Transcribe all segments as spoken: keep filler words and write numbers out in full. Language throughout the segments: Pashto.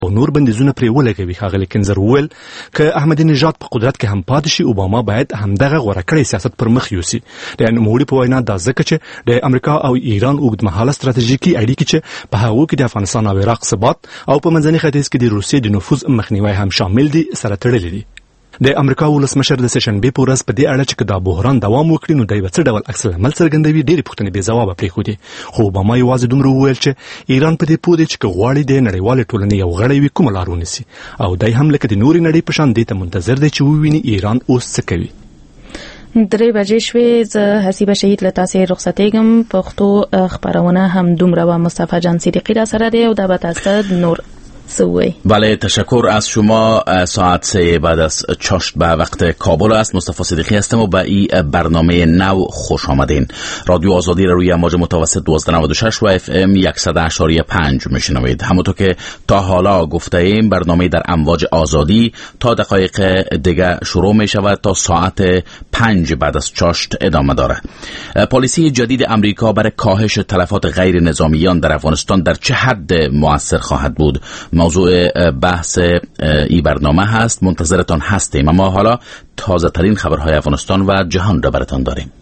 او نور بندیزونه پرې ولګوي. ښاغلي کینزر وویل که احمدي نژاد په قدرت کې هم پاتې شي، اوباما باید همدغه غوره کړی سیاست پر مخ یوسي. د نوموړي په وینا دا ځکه چې د امریکا او ایران اوږدمهاله ستراتیژیکي اړیکې چې په هغو کې د افغانستان او عراق ثبات او په منځني ختیځ کې د روسیې د نفوذ مخنیوی هم شامل دي سره تړلي دي. د امریکا ولسمشر د سشنبې په ورځ په دې اړه چې دا بحران دوام وکړي نو دوی به څه ډول عکس العمل څرګندوي ډېرې پوښتنې بې ځوابه پرېښودې. خو اوباما یوازې دومره وویل چې ایران په دې پوه دی چې که غواړي د نړیوالې ټولنې یو غړی وي کومه لار ونیسي، او دی هم لکه د نورې نړۍ په شان دې ته منتظر دی چې وویني ایران اوس څه کوي. درې بجې شوې. زه حسیبه شهید له تاسې رخصتېږم. پښتو خبرونه هم دومره و مصطفی جان صدیقی را سره دی او دا به تاسو نور سوی. بله، تشکر از شما. ساعت سه بعد از چاشت به وقت کابل است. مصطفی صدیقی هستم و به این برنامه نو خوش آمدین. رادیو آزادی را روی امواج متوسط دوازده نود و شش و اف ام صد و اشاری پنج میشنوید. همونطور که تا حالا گفته ایم برنامه در امواج آزادی تا دقایق دیگه شروع می شود تا ساعت پنج بعد از چاشت ادامه دارد. پالیسی جدید امریکا برای کاهش تلفات غیر نظامیان در افغانستان در چه حد مؤثر خواهد بود؟ موضوع بحث ای برنامه هست. منتظرتان هستیم، اما حالا تازه ترین خبرهای افغانستان و جهان را براتان داریم.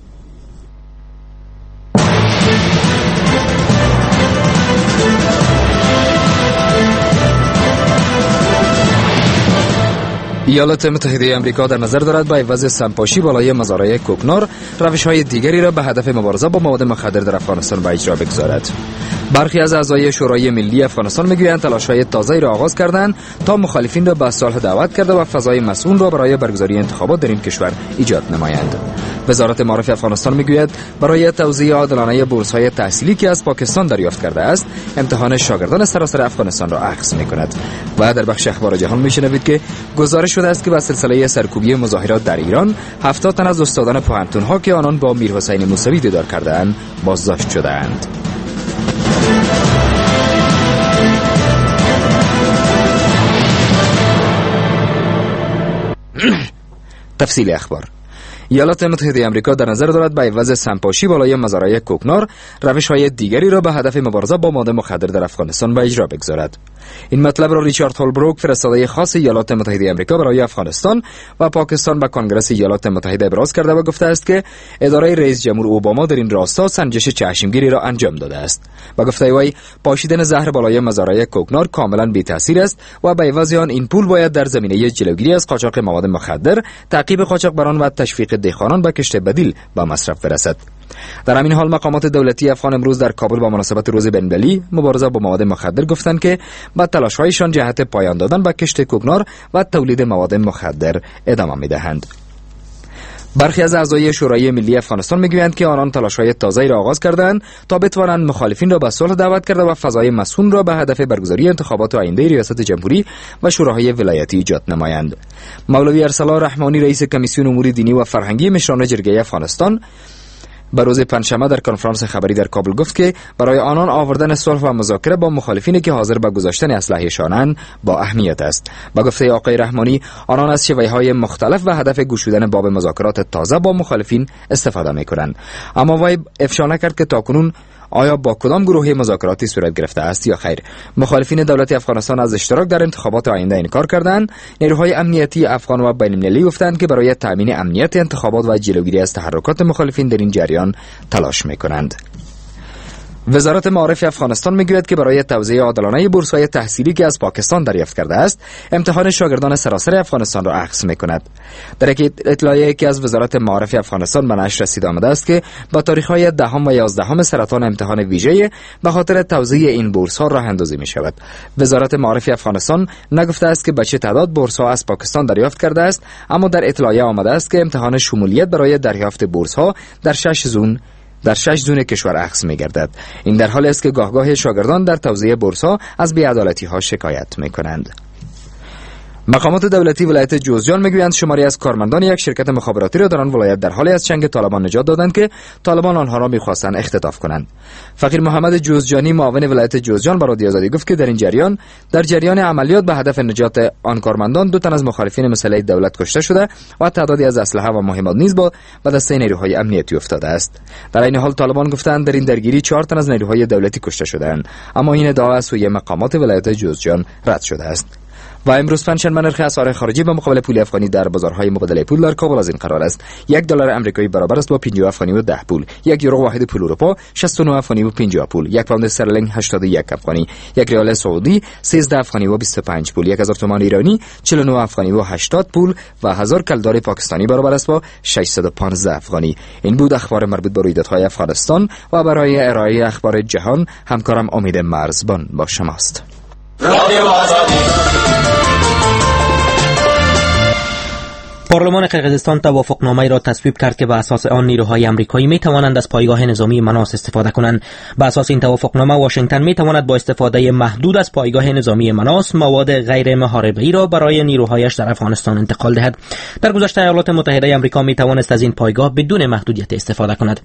ایالات متحده آمریکا در نظر دارد با عوض سمپاشی بالای مزارع کوکنار روش‌های دیگری را به هدف مبارزه با مواد مخدر در افغانستان به اجرا بگذارد. برخی از اعضای شورای ملی افغانستان میگویند تلاش‌های تازه‌ای را آغاز کردند تا مخالفین را به صلح دعوت کرده و فضای مسئول را برای برگزاری انتخابات در این کشور ایجاد نمایند. وزارت معارف افغانستان میگوید برای توزیع عادلانه بورس‌های تحصیلی که از پاکستان دریافت کرده است، امتحان شاگردان سراسر افغانستان را اخذ می‌کند. و در بخش اخبار جهان می‌شنوید که گزارش شده است که با سلسله سرکوبی مظاهرات در ایران هفتاد تن از استادان پوهنتون‌ها که آنان با میرحسین موسوی دیدار کرده‌اند بازداشت شده‌اند. تفصیل اخبار. ایالات متحده آمریکا در نظر دارد به عوض سمپاشی بالای مزارع کوکنار روش‌های دیگری را به هدف مبارزه با مواد مخدر در افغانستان به اجرا بگذارد. این مطلب را ریچارد هولبروک، فرستاده خاص ایالات متحده آمریکا برای افغانستان و پاکستان به کنگره ایالات متحده ابراز کرده و گفته است که اداره رئیس جمهور اوباما در این راستا سنجش چشمگیری را انجام داده است. با گفته وی پاشیدن زهر بالای مزارع کوکنار کاملا بی تاثیر است و به عوض آن این پول باید در زمینه جلوگیری از قاچاق مواد مخدر، تعقیب قاچاقبران و تشویق دهقانان به کشت بدیل به مصرف برسد. در همین حال مقامات دولتی افغان امروز در کابل با مناسبت روز بین‌المللی مبارزه با مواد مخدر گفتند که با تلاش‌هایشان جهت پایان دادن به کشت کوکنار و تولید مواد مخدر ادامه می‌دهند. برخی از اعضای شورای ملی افغانستان میگویند که آنان تلاش‌های تازه‌ای را آغاز کردند تا بتوانند مخالفین را به صلح دعوت کرده و فضای مسئول را به هدف برگزاری انتخابات آینده ریاست جمهوری و شوراهای ولایتی ایجاد نمایند. مولوی ارسلا رحمانی رئیس کمیسیون امور دینی و فرهنگی مشران جرگه افغانستان به روز پنجشنبه در کنفرانس خبری در کابل گفت که برای آنان آوردن صلح و مذاکره با مخالفینی که حاضر به گذاشتن اسلحه‌شانند با اهمیت است. با گفته آقای رحمانی آنان از شیوه‌های مختلف و هدف گشودن باب مذاکرات تازه با مخالفین استفاده می‌کنند. اما وی افشا نکرد که تاکنون آیا با کدام گروه مذاکراتی صورت گرفته است یا خیر. مخالفین دولت افغانستان از اشتراک در انتخابات آینده انکار کردند. نیروهای امنیتی افغان و بین‌المللی گفتند که برای تامین امنیت انتخابات و جلوگیری از تحرکات مخالفین در این جریان تلاش می‌کنند. وزارت معارف افغانستان میگوید که برای توزیع عادلانه بورس‌های تحصیلی که از پاکستان دریافت کرده است، امتحان شاگردان سراسر افغانستان را اخذ می‌کند. در یک اطلاعیه‌ای که از وزارت معارف افغانستان به نشر رسیده آمده است که با تاریخ‌های دهم و یازدهم سرطان امتحان ویژه به خاطر توزیع این بورس‌ها راه اندازی می‌شود. وزارت معارف افغانستان نگفته است که به چه تعداد بورس‌ها از پاکستان دریافت کرده است، اما در اطلاعیه آمده است که امتحان شمولیت برای دریافت بورس‌ها در شش زون در شش زون کشور اخذ می‌گردد. این در حالی است که گاهگاه شاگردان در توزیع بورس‌ها از بی‌عدالتی‌ها شکایت می‌کنند. مقامات دولتی ولایت جوزجان میگویند شماری از کارمندان یک شرکت مخابراتی را در آن ولایت در حالی از چنگ طالبان نجات دادند که طالبان آنها را می‌خواستند اختطاف کنند. فقیر محمد جوزجانی معاون ولایت جوزجان به رادیو آزادی گفت که در این جریان در جریان عملیات به هدف نجات آن کارمندان دو تن از مخالفین مسلح دولت کشته شده و تعدادی از اسلحه و مهمات نیز با به دست نیروهای امنیتی افتاده است. در این حال طالبان گفتند در این درگیری چهار تن از نیروهای دولتی کشته شدند، اما این ادعا از سوی مقامات ولایت جوزجان رد شده است. و امروز پنجشنبه نرخ اسعار خارجی به مقابل پول افغانی در بازارهای مبادله پول در کابل از این قرار است: یک دلار آمریکایی برابر است با پنجاه افغانی و ده پول، یک یورو واحد پول اروپا شصت و نه افغانی و پنجاه پول، یک پوند استرلینگ هشتاد و یک افغانی، یک ریال سعودی سیزده افغانی و بیست و پنج پول، یک هزار تومان ایرانی چهل و نه افغانی و هشتاد پول و هزار کلدار پاکستانی برابر است با ششصد و پانزده افغانی. این بود اخبار مربوط به رویدادهای افغانستان و برای ارائه اخبار جهان همکارم امید مرزبان با شماست. رادیو آزادی. پارلمان قرقیزستان توافقنامه‌ای را تصویب کرد که به اساس آن نیروهای آمریکایی می توانند از پایگاه نظامی مناس استفاده کنند. به اساس این توافقنامه واشنگتن می تواند با استفاده محدود از پایگاه نظامی مناس مواد غیر محاربه‌ای را برای نیروهایش در افغانستان انتقال دهد. در گذشته ایالات متحده آمریکا می توانست از این پایگاه بدون محدودیت استفاده کند.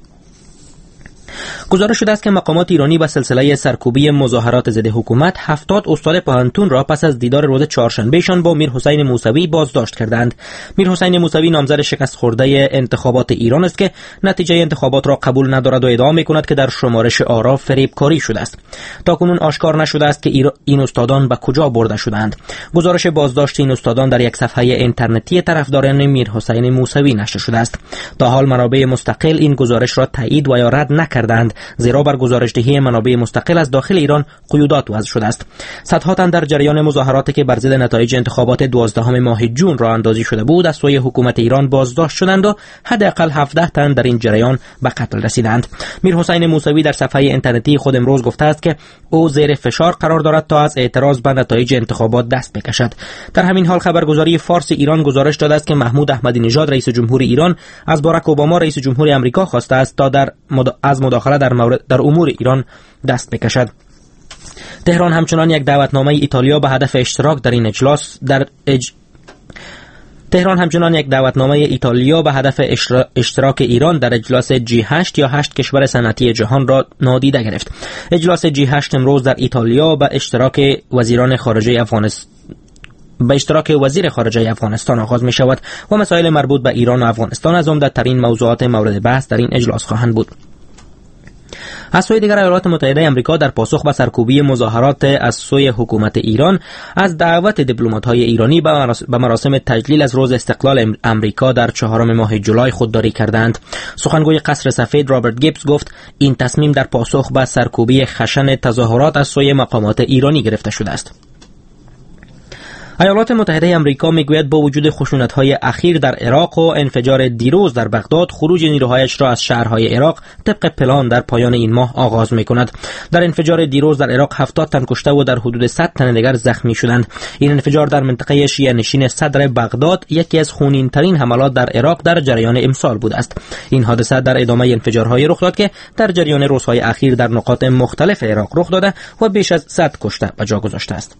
گزارش شده است که مقامات ایرانی به سلسله سرکوبی مظاهرات ضد حکومت هفتاد استاد پانتون را پس از دیدار روز چهارشنبهشان با میرحسین موسوی بازداشت کردند. میرحسین موسوی نامزد شکست خورده انتخابات ایران است که نتیجه انتخابات را قبول ندارد و ادعا می‌کند که در شمارش آرا فریبکاری شده است. تاکنون آشکار نشده است که این استادان به کجا برده شدند. گزارش بازداشت این استادان در یک صفحه اینترنتی طرفداران میرحسین موسوی نشر شده است. تا حال منابع مستقل این گزارش را تایید و یا رد نکردند، زیرا بر گزارشدهی منابع مستقل از داخل ایران قیودات وضع شده است. صدها تن در جریان مظاهراتی که بر ضد نتایج انتخابات دوازدهم ماه جون راه اندازی شده بود از سوی حکومت ایران بازداشت شدند و حداقل هفده تن در این جریان به قتل رسیدند. میرحسین موسوی در صفحه اینترنتی خود امروز گفته است که او زیر فشار قرار دارد تا از اعتراض به نتایج انتخابات دست بکشد. در همین حال خبرگزاری فارس ایران گزارش داده است که محمود احمدی نژاد رئیس جمهور ایران از باراک اوباما رئیس جمهور آمریکا خواسته است تا در مد... از مداخله در مورد در امور ایران دست بکشد. تهران همچنان یک دعوتنامه ایتالیا به هدف اشتراک در این اجلاس در اج... تهران همچنان یک دعوتنامه ایتالیا به هدف اشتراک ایران در اجلاس جی هشت یا هشت کشور صنعتی جهان را نادیده گرفت. اجلاس جی هشت امروز در ایتالیا به اشتراک وزیران خارجه افغانستان به اشتراک وزیر خارجه افغانستان آغاز می شود و مسائل مربوط به ایران و افغانستان از عمده‌ترین موضوعات مورد بحث در این اجلاس خواهند بود. از سوی دیگر ایالات متحده آمریکا در پاسخ به سرکوبی مظاهرات از سوی حکومت ایران از دعوت دیپلمات‌های ایرانی به مراسم تجلیل از روز استقلال آمریکا در چهارم ماه جولای خودداری کردند. سخنگوی قصر سفید رابرت گیبز گفت این تصمیم در پاسخ به سرکوبی خشن تظاهرات از سوی مقامات ایرانی گرفته شده است. ایالات متحده آمریکا میگوید با وجود خشونت‌های اخیر در عراق و انفجار دیروز در بغداد، خروج نیروهایش را از شهرهای عراق طبق پلان در پایان این ماه آغاز می‌کند. در انفجار دیروز در عراق هفتاد تن کشته و در حدود صد تن دیگر زخمی شدند. این انفجار در منطقه شیعه نشین صدر بغداد یکی از خونین‌ترین حملات در عراق در جریان امسال بوده است. این حادثه در ادامه انفجارهای رخ داد که در جریان روزهای اخیر در نقاط مختلف عراق رخ داده و بیش از صد کشته به جا گذاشته است.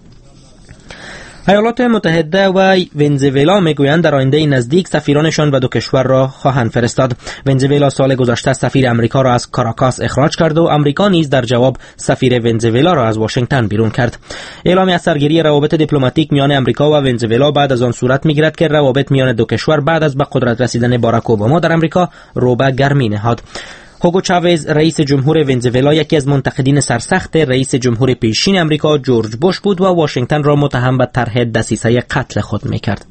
ایالات متحده و ونزوئلا میگویند در آینده نزدیک سفیرانشان به دو کشور را خواهند فرستاد. ونزوئلا سال گذشته سفیر امریکا را از کاراکاس اخراج کرد و امریکا نیز در جواب سفیر ونزوئلا را از واشنگتن بیرون کرد. اعلام از سرگیری روابط دیپلماتیک میان امریکا و ونزوئلا بعد از آن صورت میگیرد که روابط میان دو کشور بعد از به قدرت رسیدن باراک اوباما در امریکا رو به گرمی نهاد. هوگو چاوز رئیس جمهور ونزوئلا یکی از منتقدین سرسخت رئیس جمهور پیشین امریکا جورج بوش بود و واشنگتن را متهم به طرح دسیسه قتل خود می‌کرد.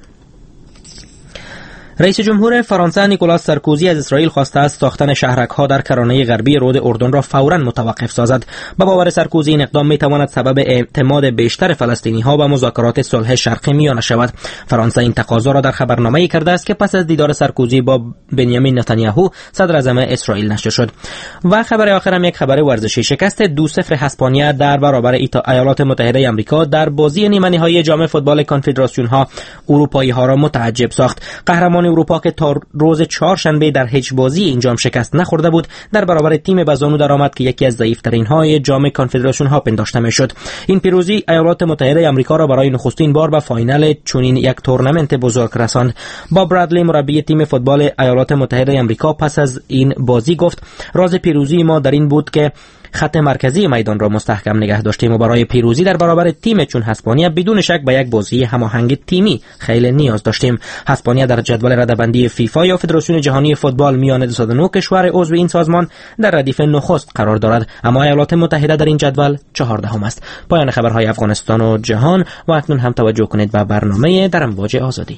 رئیس جمهور فرانسه نیکولاس سارکوزی از اسرائیل خواسته است ساختن شهرک‌ها در کرانه غربی رود اردن را فوراً متوقف سازد. به باور سارکوزی این اقدام می‌تواند سبب اعتماد بیشتر فلسطینی‌ها به مذاکرات صلح شرق میانه شود. فرانسه این تقاضا را در خبرنامه‌ای کرده است که پس از دیدار سارکوزی با بنیامین نتانیاهو صدر اعظم اسرائیل نشر شد. و خبر آخر هم یک خبر ورزشی: شکست دو صفر اسپانیا در برابر ایالات متحده آمریکا در بازی نیمه نهایی جام فوتبال کنفدراسیون‌ها اروپایی‌ها را متعجب ساخت. قهرمان قهرمان اروپا که تا روز چهارشنبه در هیچ بازی انجام شکست نخورده بود در برابر تیم بزانو درآمد که یکی از ضعیف‌ترین های جام کنفدراسیون ها پنداشته میشد. این پیروزی ایالات متحده آمریکا را برای نخستین بار به فاینال چنین یک تورنمنت بزرگ رساند. باب برادلی مربی تیم فوتبال ایالات متحده آمریکا پس از این بازی گفت راز پیروزی ما در این بود که خط مرکزی میدان را مستحکم نگه داشتیم و برای پیروزی در برابر تیم چون اسپانیا بدون شک به یک بازی هماهنگ تیمی خیلی نیاز داشتیم. اسپانیا در جدول رده‌بندی فیفا یا فدراسیون جهانی فوتبال میان دویست و نه کشور عضو این سازمان در ردیف نخست قرار دارد، اما ایالات متحده در این جدول چهاردهم است. پایان خبرهای افغانستان و جهان و اکنون هم توجه کنید به برنامه در امواج آزادی.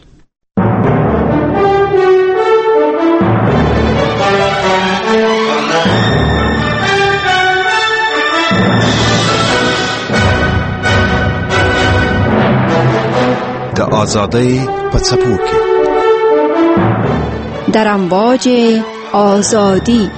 د آزادۍ په څپو کې در امواج آزادی.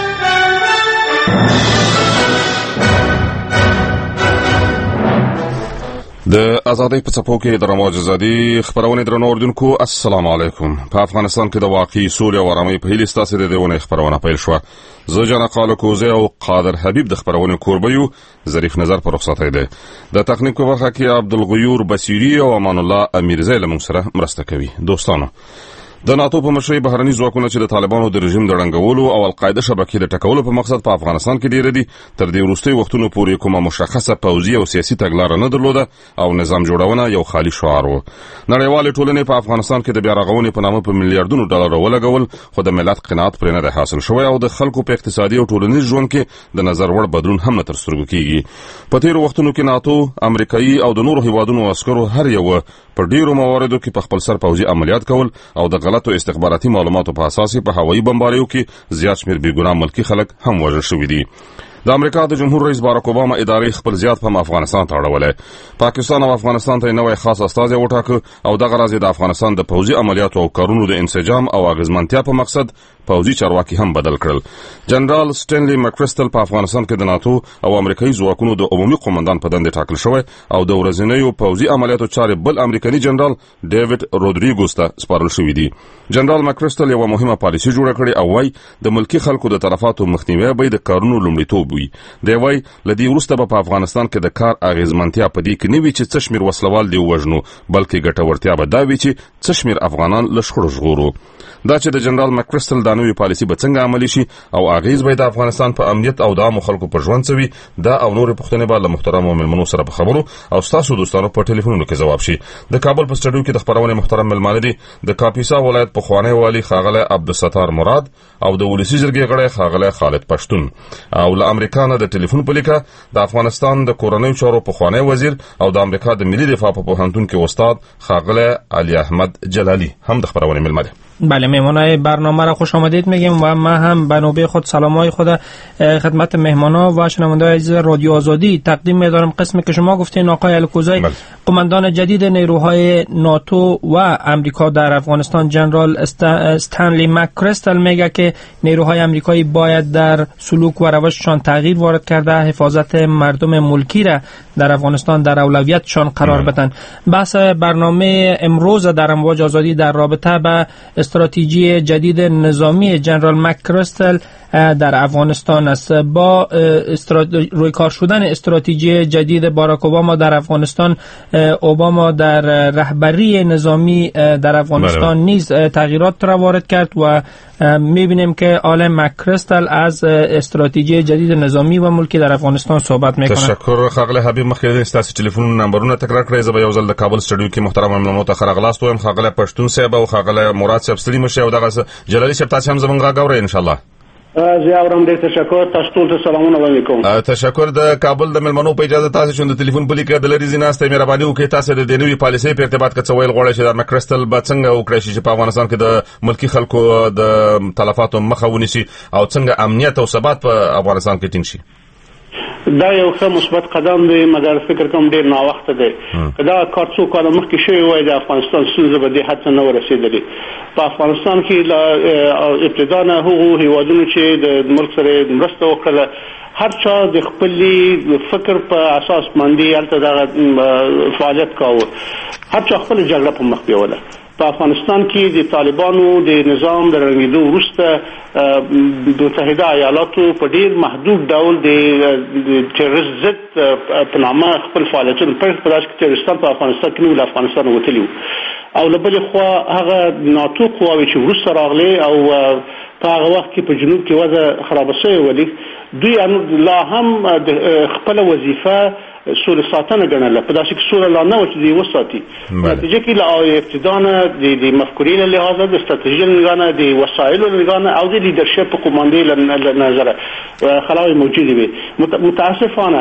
د ازادۍ په څپو کې د امواج آزادي خبرونه درنو اوردونکو السلام علیکم. په افغانستان کې د واقعي سولې او آرامۍ په هیله ستاسو د دیونه خبرونه پیل شو. زه جان قال کوزه او قادر حبیب د خبرونه کوربیو ظریف نظر پر رخصتای دی. د تخنیک په برخه کې عبدالغیور بصیری او امان الله امیرزی له موږ سره مرسته کوي. دوستانو د ناتو په مشرۍ بهرني ځواکونه چې د طالبانو د رژیم د ړنګولو او القاعده شبکې د ټکولو په مقصد په افغانستان کې ډیر دي، تر دې وروستي وختونو پورې کومه مشخصه پوځي او سیاسي تګلاره نه درلوده او نظام جوړونه یو خالی شعار و. نړیوال ټولنې په افغانستان کې د بیا رغونې په نامه په میلیارډونو ډالر ولګول، خو د ملت قناعت پرې نه حاصل شوی او د خلکو په اقتصادي او ټولنیز ژوند کې د نظر وړ بدلون هم نه تر سترګو کیږي. په تیرو وختونو کې ناتو، امریکایي او د نورو هیوادونو عسکرو هر یو په ډیرو مواردو کې په خپل سر پوځي عملیات کول او د غلطو استخباراتي معلوماتو په اساس په هوایي بمباریو کې زیات شمیر بیګناه ملکی خلک هم وژل شوي دي. د امریکا د جمهور رئیس باراک اوباما ادارې خپل زیات په افغانستان ته اړولې. پاکستان او افغانستان ته نوې خاص استازي وټاکه او دغه راځي د افغانستان د پوځي عملیاتو او کارونو د انسجام او اغیزمنتیا په مقصد پوځي چارواکي هم بدل کړل. جنرال سټینلی مکرستل په افغانستان کې د ناتو او امریکایي ځواکونو د عمومي قومندان په دنده ټاکل شوی او د ورځنیو پوځي عملیاتو چارې بل امریکایي جنرال ډیوډ رودریګوس ته سپارل شوې دي. جنرال مکرستل یو مهمه پالیسي جوړه کړې او وايي د ملکی خلکو د طرفاتو مخنیوي به د کارونو لومړیتوب وي. دی وايي لدی وروسته په افغانستان کې د کار اغیزمنتیا په دې کې نه وی چې څه شمیر وسلوال دی وژنو، بلکې ګټورتیا به دا وی چې څه شمیر افغانان له شخړو ژغورو. دا چې د جنرال مکرستل د نوې پالیسي به څنګه عملي شي او اغیز به د افغانستان په امنیت او د عامو خلکو په ژوند سوي، دا او نور پوښتنې به له محترم مېلمنو سره په خبرو او تاسو دوستانو په ټلیفونونو کې جواب شي. د کابل په سټډیو کې د خبرونه محترم مېلمانه دي د کاپیسا ولایت په خوانی والی خاغله عبدالستار مراد او د ولسی جرګې غړی خاغله خالد پښتون او له امریکا نه د ټلیفون په لیکه د افغانستان د کورنیو چارو په خوانی وزیر او د امریکا د ملي دفاع په پوهنتون کې استاد خاغله علی احمد جلالی هم د خبرونه مېلمانه. بله، مهمانای برنامه را خوش آمدید میگیم و ما هم به نوبه خود سلامای خود خدمت مهمانا و شنوندگان عزیز رادیو آزادی تقدیم می‌دارم. قسمی که شما گفتین آقای الکوزی قماندان جدید نیروهای ناتو و امریکا در افغانستان جنرال استنلی مکرستل میگه که نیروهای امریکایی باید در سلوک و روششان تغییر وارد کرده، حفاظت مردم ملکی را در افغانستان در اولویتشان قرار بدن. بحث برنامه امروز در امواج آزادی در رابطه به استراتژی جدید نظامی جنرال مکرستل در افغانستان است. با روی کار شدن استراتژی جدید باراک اوباما در افغانستان، اوباما در رهبری نظامی در افغانستان نیز تغییرات را وارد کرد و میبینیم که آل مکرستل از استراتژی جدید نظامی و ملکی در افغانستان صحبت میکنه. تشکر خاغله حبیب. مخکې ستاسو ټلیفون نمبرونه تکرار کړئ. زه به یو ځل د کابل سټډیو کې محترم مېلمنو ته خراغلاست وایم. خاغله پښتون صاحب او خاغله مراد صاحب ستړي مشه او دغه جلالي صاحب تاسو هم زمونږ غاورئ ان شاء الله. زه اورم. ډېر تشکر. تاسو ټول ته سلامونه وکړم. تشکر. د کابل د مېلمنو په اجازه تاسو شوند د ټلیفون په لیکه د لری زیناسته مهرباني وکړئ. تاسو د دنیوي پالیسۍ په ارتباط کې څه ویل غواړئ چې د مکرستل به څنګه وکړي چې په افغانستان کې د ملکی خلکو د تلفاتو مخه ونیسي او څنګه امنیت او ثبات په افغانستان کې ټینګ شي؟ دا یو ښه مثبت قدم دی، مګر فکر کوم ډیر ناوخته دی. دا کار څو کاله مخکې شوی وای د افغانستان ستونزه به دې حد ته نه ورسېدلې. په افغانستان کې له ابتدا نه هغو هیوادونو چې د ملک سره مرسته وکړله هر چا د خپل فکر په اساس باندې هلته دغه فعالیت کاوه. هر چا خپل جګړه په مخ بیوله. په افغانستان کې د طالبانو د نظام د رنګېدو وروسته د متحده ایالاتو په ډیر محدود ډول د تروریست ضد په نامه خپل فعالیتونه پیل کړل، چې تروریستان په افغانستان کې نو له افغانستان وتلي او له بلې خوا هغه ناتو قواوې چې وروسته راغلي او په هغه وخت کې په جنوب کې وضع خرابه شوې ولې دوی لا هم خپل وظیفه سول ساتنه ګڼله، په داسې کې سول لا نه و چې دوی وساتي. نتیجه کې له ابتدا نه د مفکورې له لحاظه د ستراتیژۍ له لحاظه د وسایلو له لحاظه او د لیدرشپ په قوماندې له نظره خلاوې موجودې وي. متاسفانه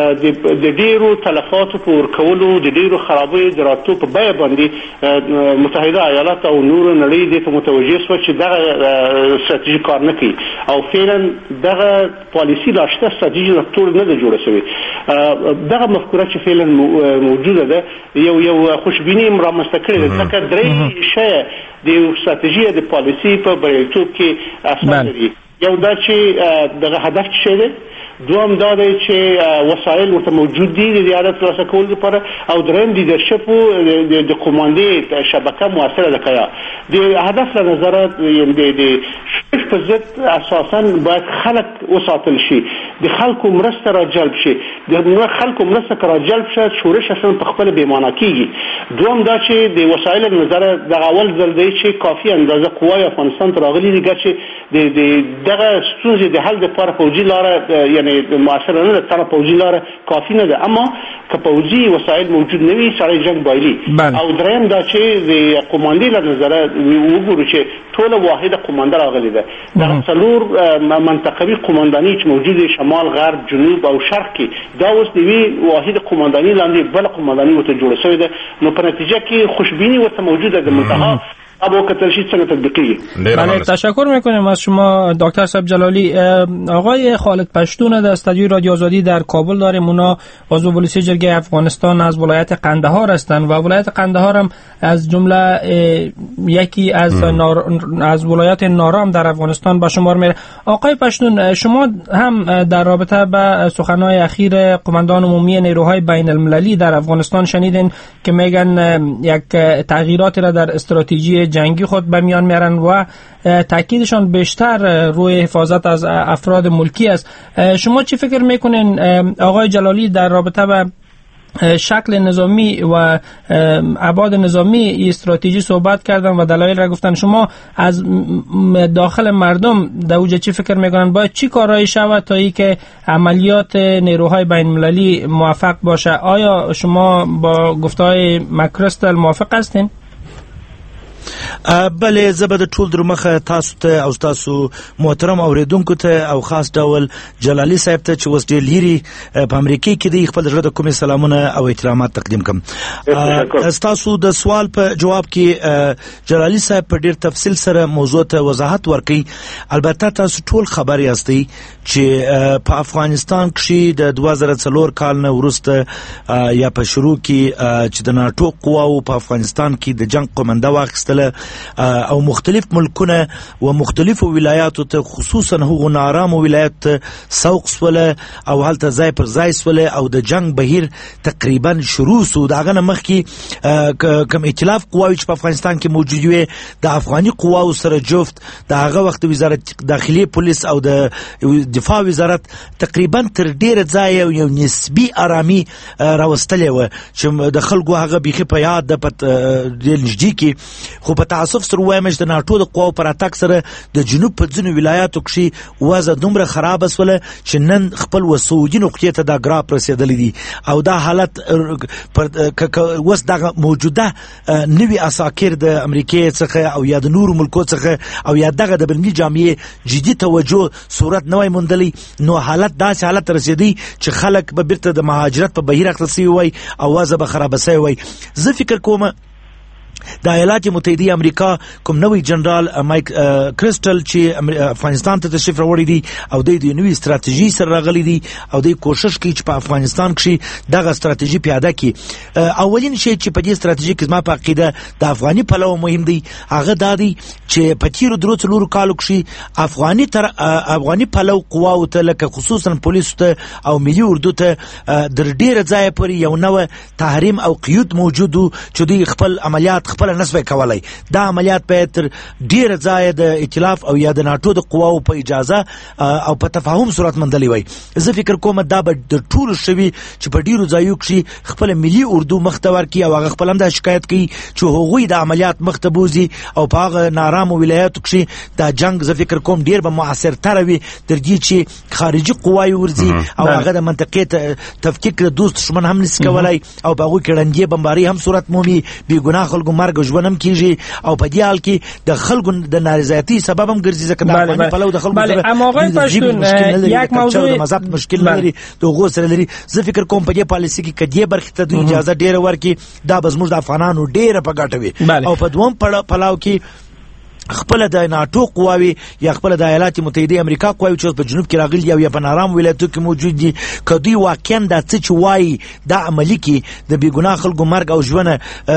د ډیرو تلفاتو په ورکولو د ډیرو خرابیو د راتلو په بیه باندې متحده ایالات او نور نړۍ دې ته متوجه شوه چې دغه ستراتیژي کار نه کوي او فعلا دغه پالیسي لا شته ستراتیژي ټول نه ده جوړه شوې. دغه مفکوره چې فعلا موجوده ده یو یو خوشبیني رامنځته کړې ده، ځکه درې شیه د ستراتیژي د پالیسي په بریالیتوب کې اثر لري. یو دا چې دغه هدف څه دی، دوم دا دی چې وسایل ورته موجود دي د هدف ترلاسه کولو لپاره، او دریم لیدرشپ د قوماندې شبکه موثره ده کیا د هدف له نظره د شورش په ضد اساسا باید خلک وساتل شي، د خلکو مرسته را جلب شي، د خلکو مرسته را جلب شي شورش اصلا په خپل بې معنا کیږي. دوم دا چې د وسایل له نظره د اول ځل دی چې کافي اندازه قوای افغانستان ته راغلي دي چې د دغه ستونزې د حل لپاره فوجي لاره یعنی معاصره نه ده، تر پوجي لاره کافی نه ده، اما که پوجي وسایل موجود نه وي سړی جنگ بایلي. او دریم دا چې د قوماندې له نظره وګورو چې ټول واحده قومانده راغلي ده، د څلور منطقوي قومانداني چې موجوده شمال غرب جنوب او شرق کې دا اوس د وی واحده قومانداني لاندې بل قومانداني وته جوړه شوې ده، نو په نتیجه کې خوشبینی وته موجوده ده. منتها ابو کترشی څنګه تطبیقی. بله تشکر میکنیم از شما دکتر صاحب جلالی. آقای خالد پشتون در استودیوی رادیو آزادی در کابل داریم، اونا عضو پلیسی جرگه افغانستان از ولایت قندهار هستند و ولایت قندهار هم از جمله یکی از نار... از ولایات نارام در افغانستان به شمار میره. آقای پشتون، شما هم در رابطه با سخنهای اخیر قماندان عمومی نیروهای بین المللی در افغانستان شنیدین که میگن یک تغییراتی را در استراتژی جنگی خود به میان میارن و تاکیدشان بیشتر روی حفاظت از افراد ملکی است. شما چی فکر میکنین آقای جلالی در رابطه با شکل نظامی و ابعاد نظامی استراتژی صحبت کردن و دلایل را گفتن؟ شما از داخل مردم در اوج چی فکر میکنن باید چی کارایی شود تا ای که عملیات نیروهای بین المللی موفق باشه؟ آیا شما با گفته‌های مکرستل موافق هستین؟ بله، زه به د ټول درمخه تاسو ته او تاسو محترم اوریدونکو ته او خاص ډول جلالی صاحب ته چې اوس ډېر لري په امریکا کې د خپل زړه د کومې سلامونه او احترامات تقدیم کوم. تاسو د سوال په جواب کې جلالی صاحب په ډېر تفصیل سره موضوع ته وضاحت ورکړي. البته تاسو ټول خبر یاستئ چې په افغانستان کې د دوه زره څلور کال نه وروسته یا په شروع کې چې د ناتو قواو په افغانستان کې د جنگ قومنده واخیستله او مختلف ملکونه و مختلف ولایاتو ته خصوصا هغو نارام ولایت سوق سوله او هلته ځای پر ځای سوله او د جنگ بهیر تقریبا شروع سو. داغه نه مخکې کوم ائتلاف قواوی چې په افغانستان کې موجود وي د افغاني قواو سره جفت د هغه وخت وزارت داخلي پولیس او د دفاع وزارت تقریبا تر ډیره ځای یو نسبی آرامي راوستلې و چې د خلکو هغه بيخي په یاد د پت د نږدې کې. خو په تاسف سره وایم چې د ناتو د قواو پر اتاک سره د جنوب په ځینو ولایاتو کې وضع دومره خراب سوله چې نن خپل وسودي نقطې ته دا ګراف رسیدلی دي او دا حالت وس دغه موجوده نوي اساکر د امریکای څخه او یا د نورو ملکو څخه او یا دغه د بلمي جامعې جدي توجه صورت نوای مندلي، نو حالت داسې حالت رسیدي چې خلک به بیرته د مهاجرت په بهیر اختصي وي او وضع به خراب سي وي. زه فکر کوم د ایالات متحده امریکا کوم نوی جنرال مایک کریسټل چې افغانستان ته تشریف راوړی دی او د دې نوې ستراتیژي سره راغلی دی او د کوشش کوي چې په افغانستان کې دغه ستراتیژي پیاده کړي. اولین شی چې په دې ستراتیژي کې زما په عقیده د افغاني پلو مهم دی هغه دا دی چې په تیرو درو څلورو کالو کې افغاني تر افغاني پلو قواو ته لکه خصوصا پولیس ته او ملي اردو ته در ډیره ځای پورې یو نوې تحریم او قیود موجود چې دوی خپل عملیات خپل نسبه کولای. دا عملیات په تر ډیر ځای د ائتلاف او یا د ناتو د قواو په اجازه او په تفاهم صورت مندلې وای. زه فکر کوم دا به د ټولو شوي چې په ډیرو ځایو کې خپل ملي اردو مختور کی او هغه خپل هم د شکایت کوي چې هغوی د عملیات مختبوزي او په هغه نارامو ولایتو کې دا جنگ زه فکر کوم ډیر به موثر تر وي ترجی چې خارجي قواي ورزي او هغه د منطقې تفکیک د دوست دشمن هم نس کولای او په هغه کې رنګي بمباري هم صورت مومي بي ګناه خلکو مرګ ژوند هم کیږي او په دې حال کې د خلکو د نارضایتي سبب هم ګرځي ځکه دا افغاني پلو د خلکو سره اما آقای پشتون یک موضوع د مذهب مشکل لري د غو سره لري. زه فکر کوم په دې پالیسي کې کدی برخه ته د اجازه ډیره ورکي دا بزموږ د افغانانو ډیره په ګټه وي او په دوم پلاو کې خپل د ناتو قواوی یا خپل د ایالات متحده امریکا قواوی چې په جنوب کې راغلي او یا په نارام ولایتو کې موجود دي کدی واقعا د څه چې وای د عملی کې د بیګناه خلکو مرګ او ژوند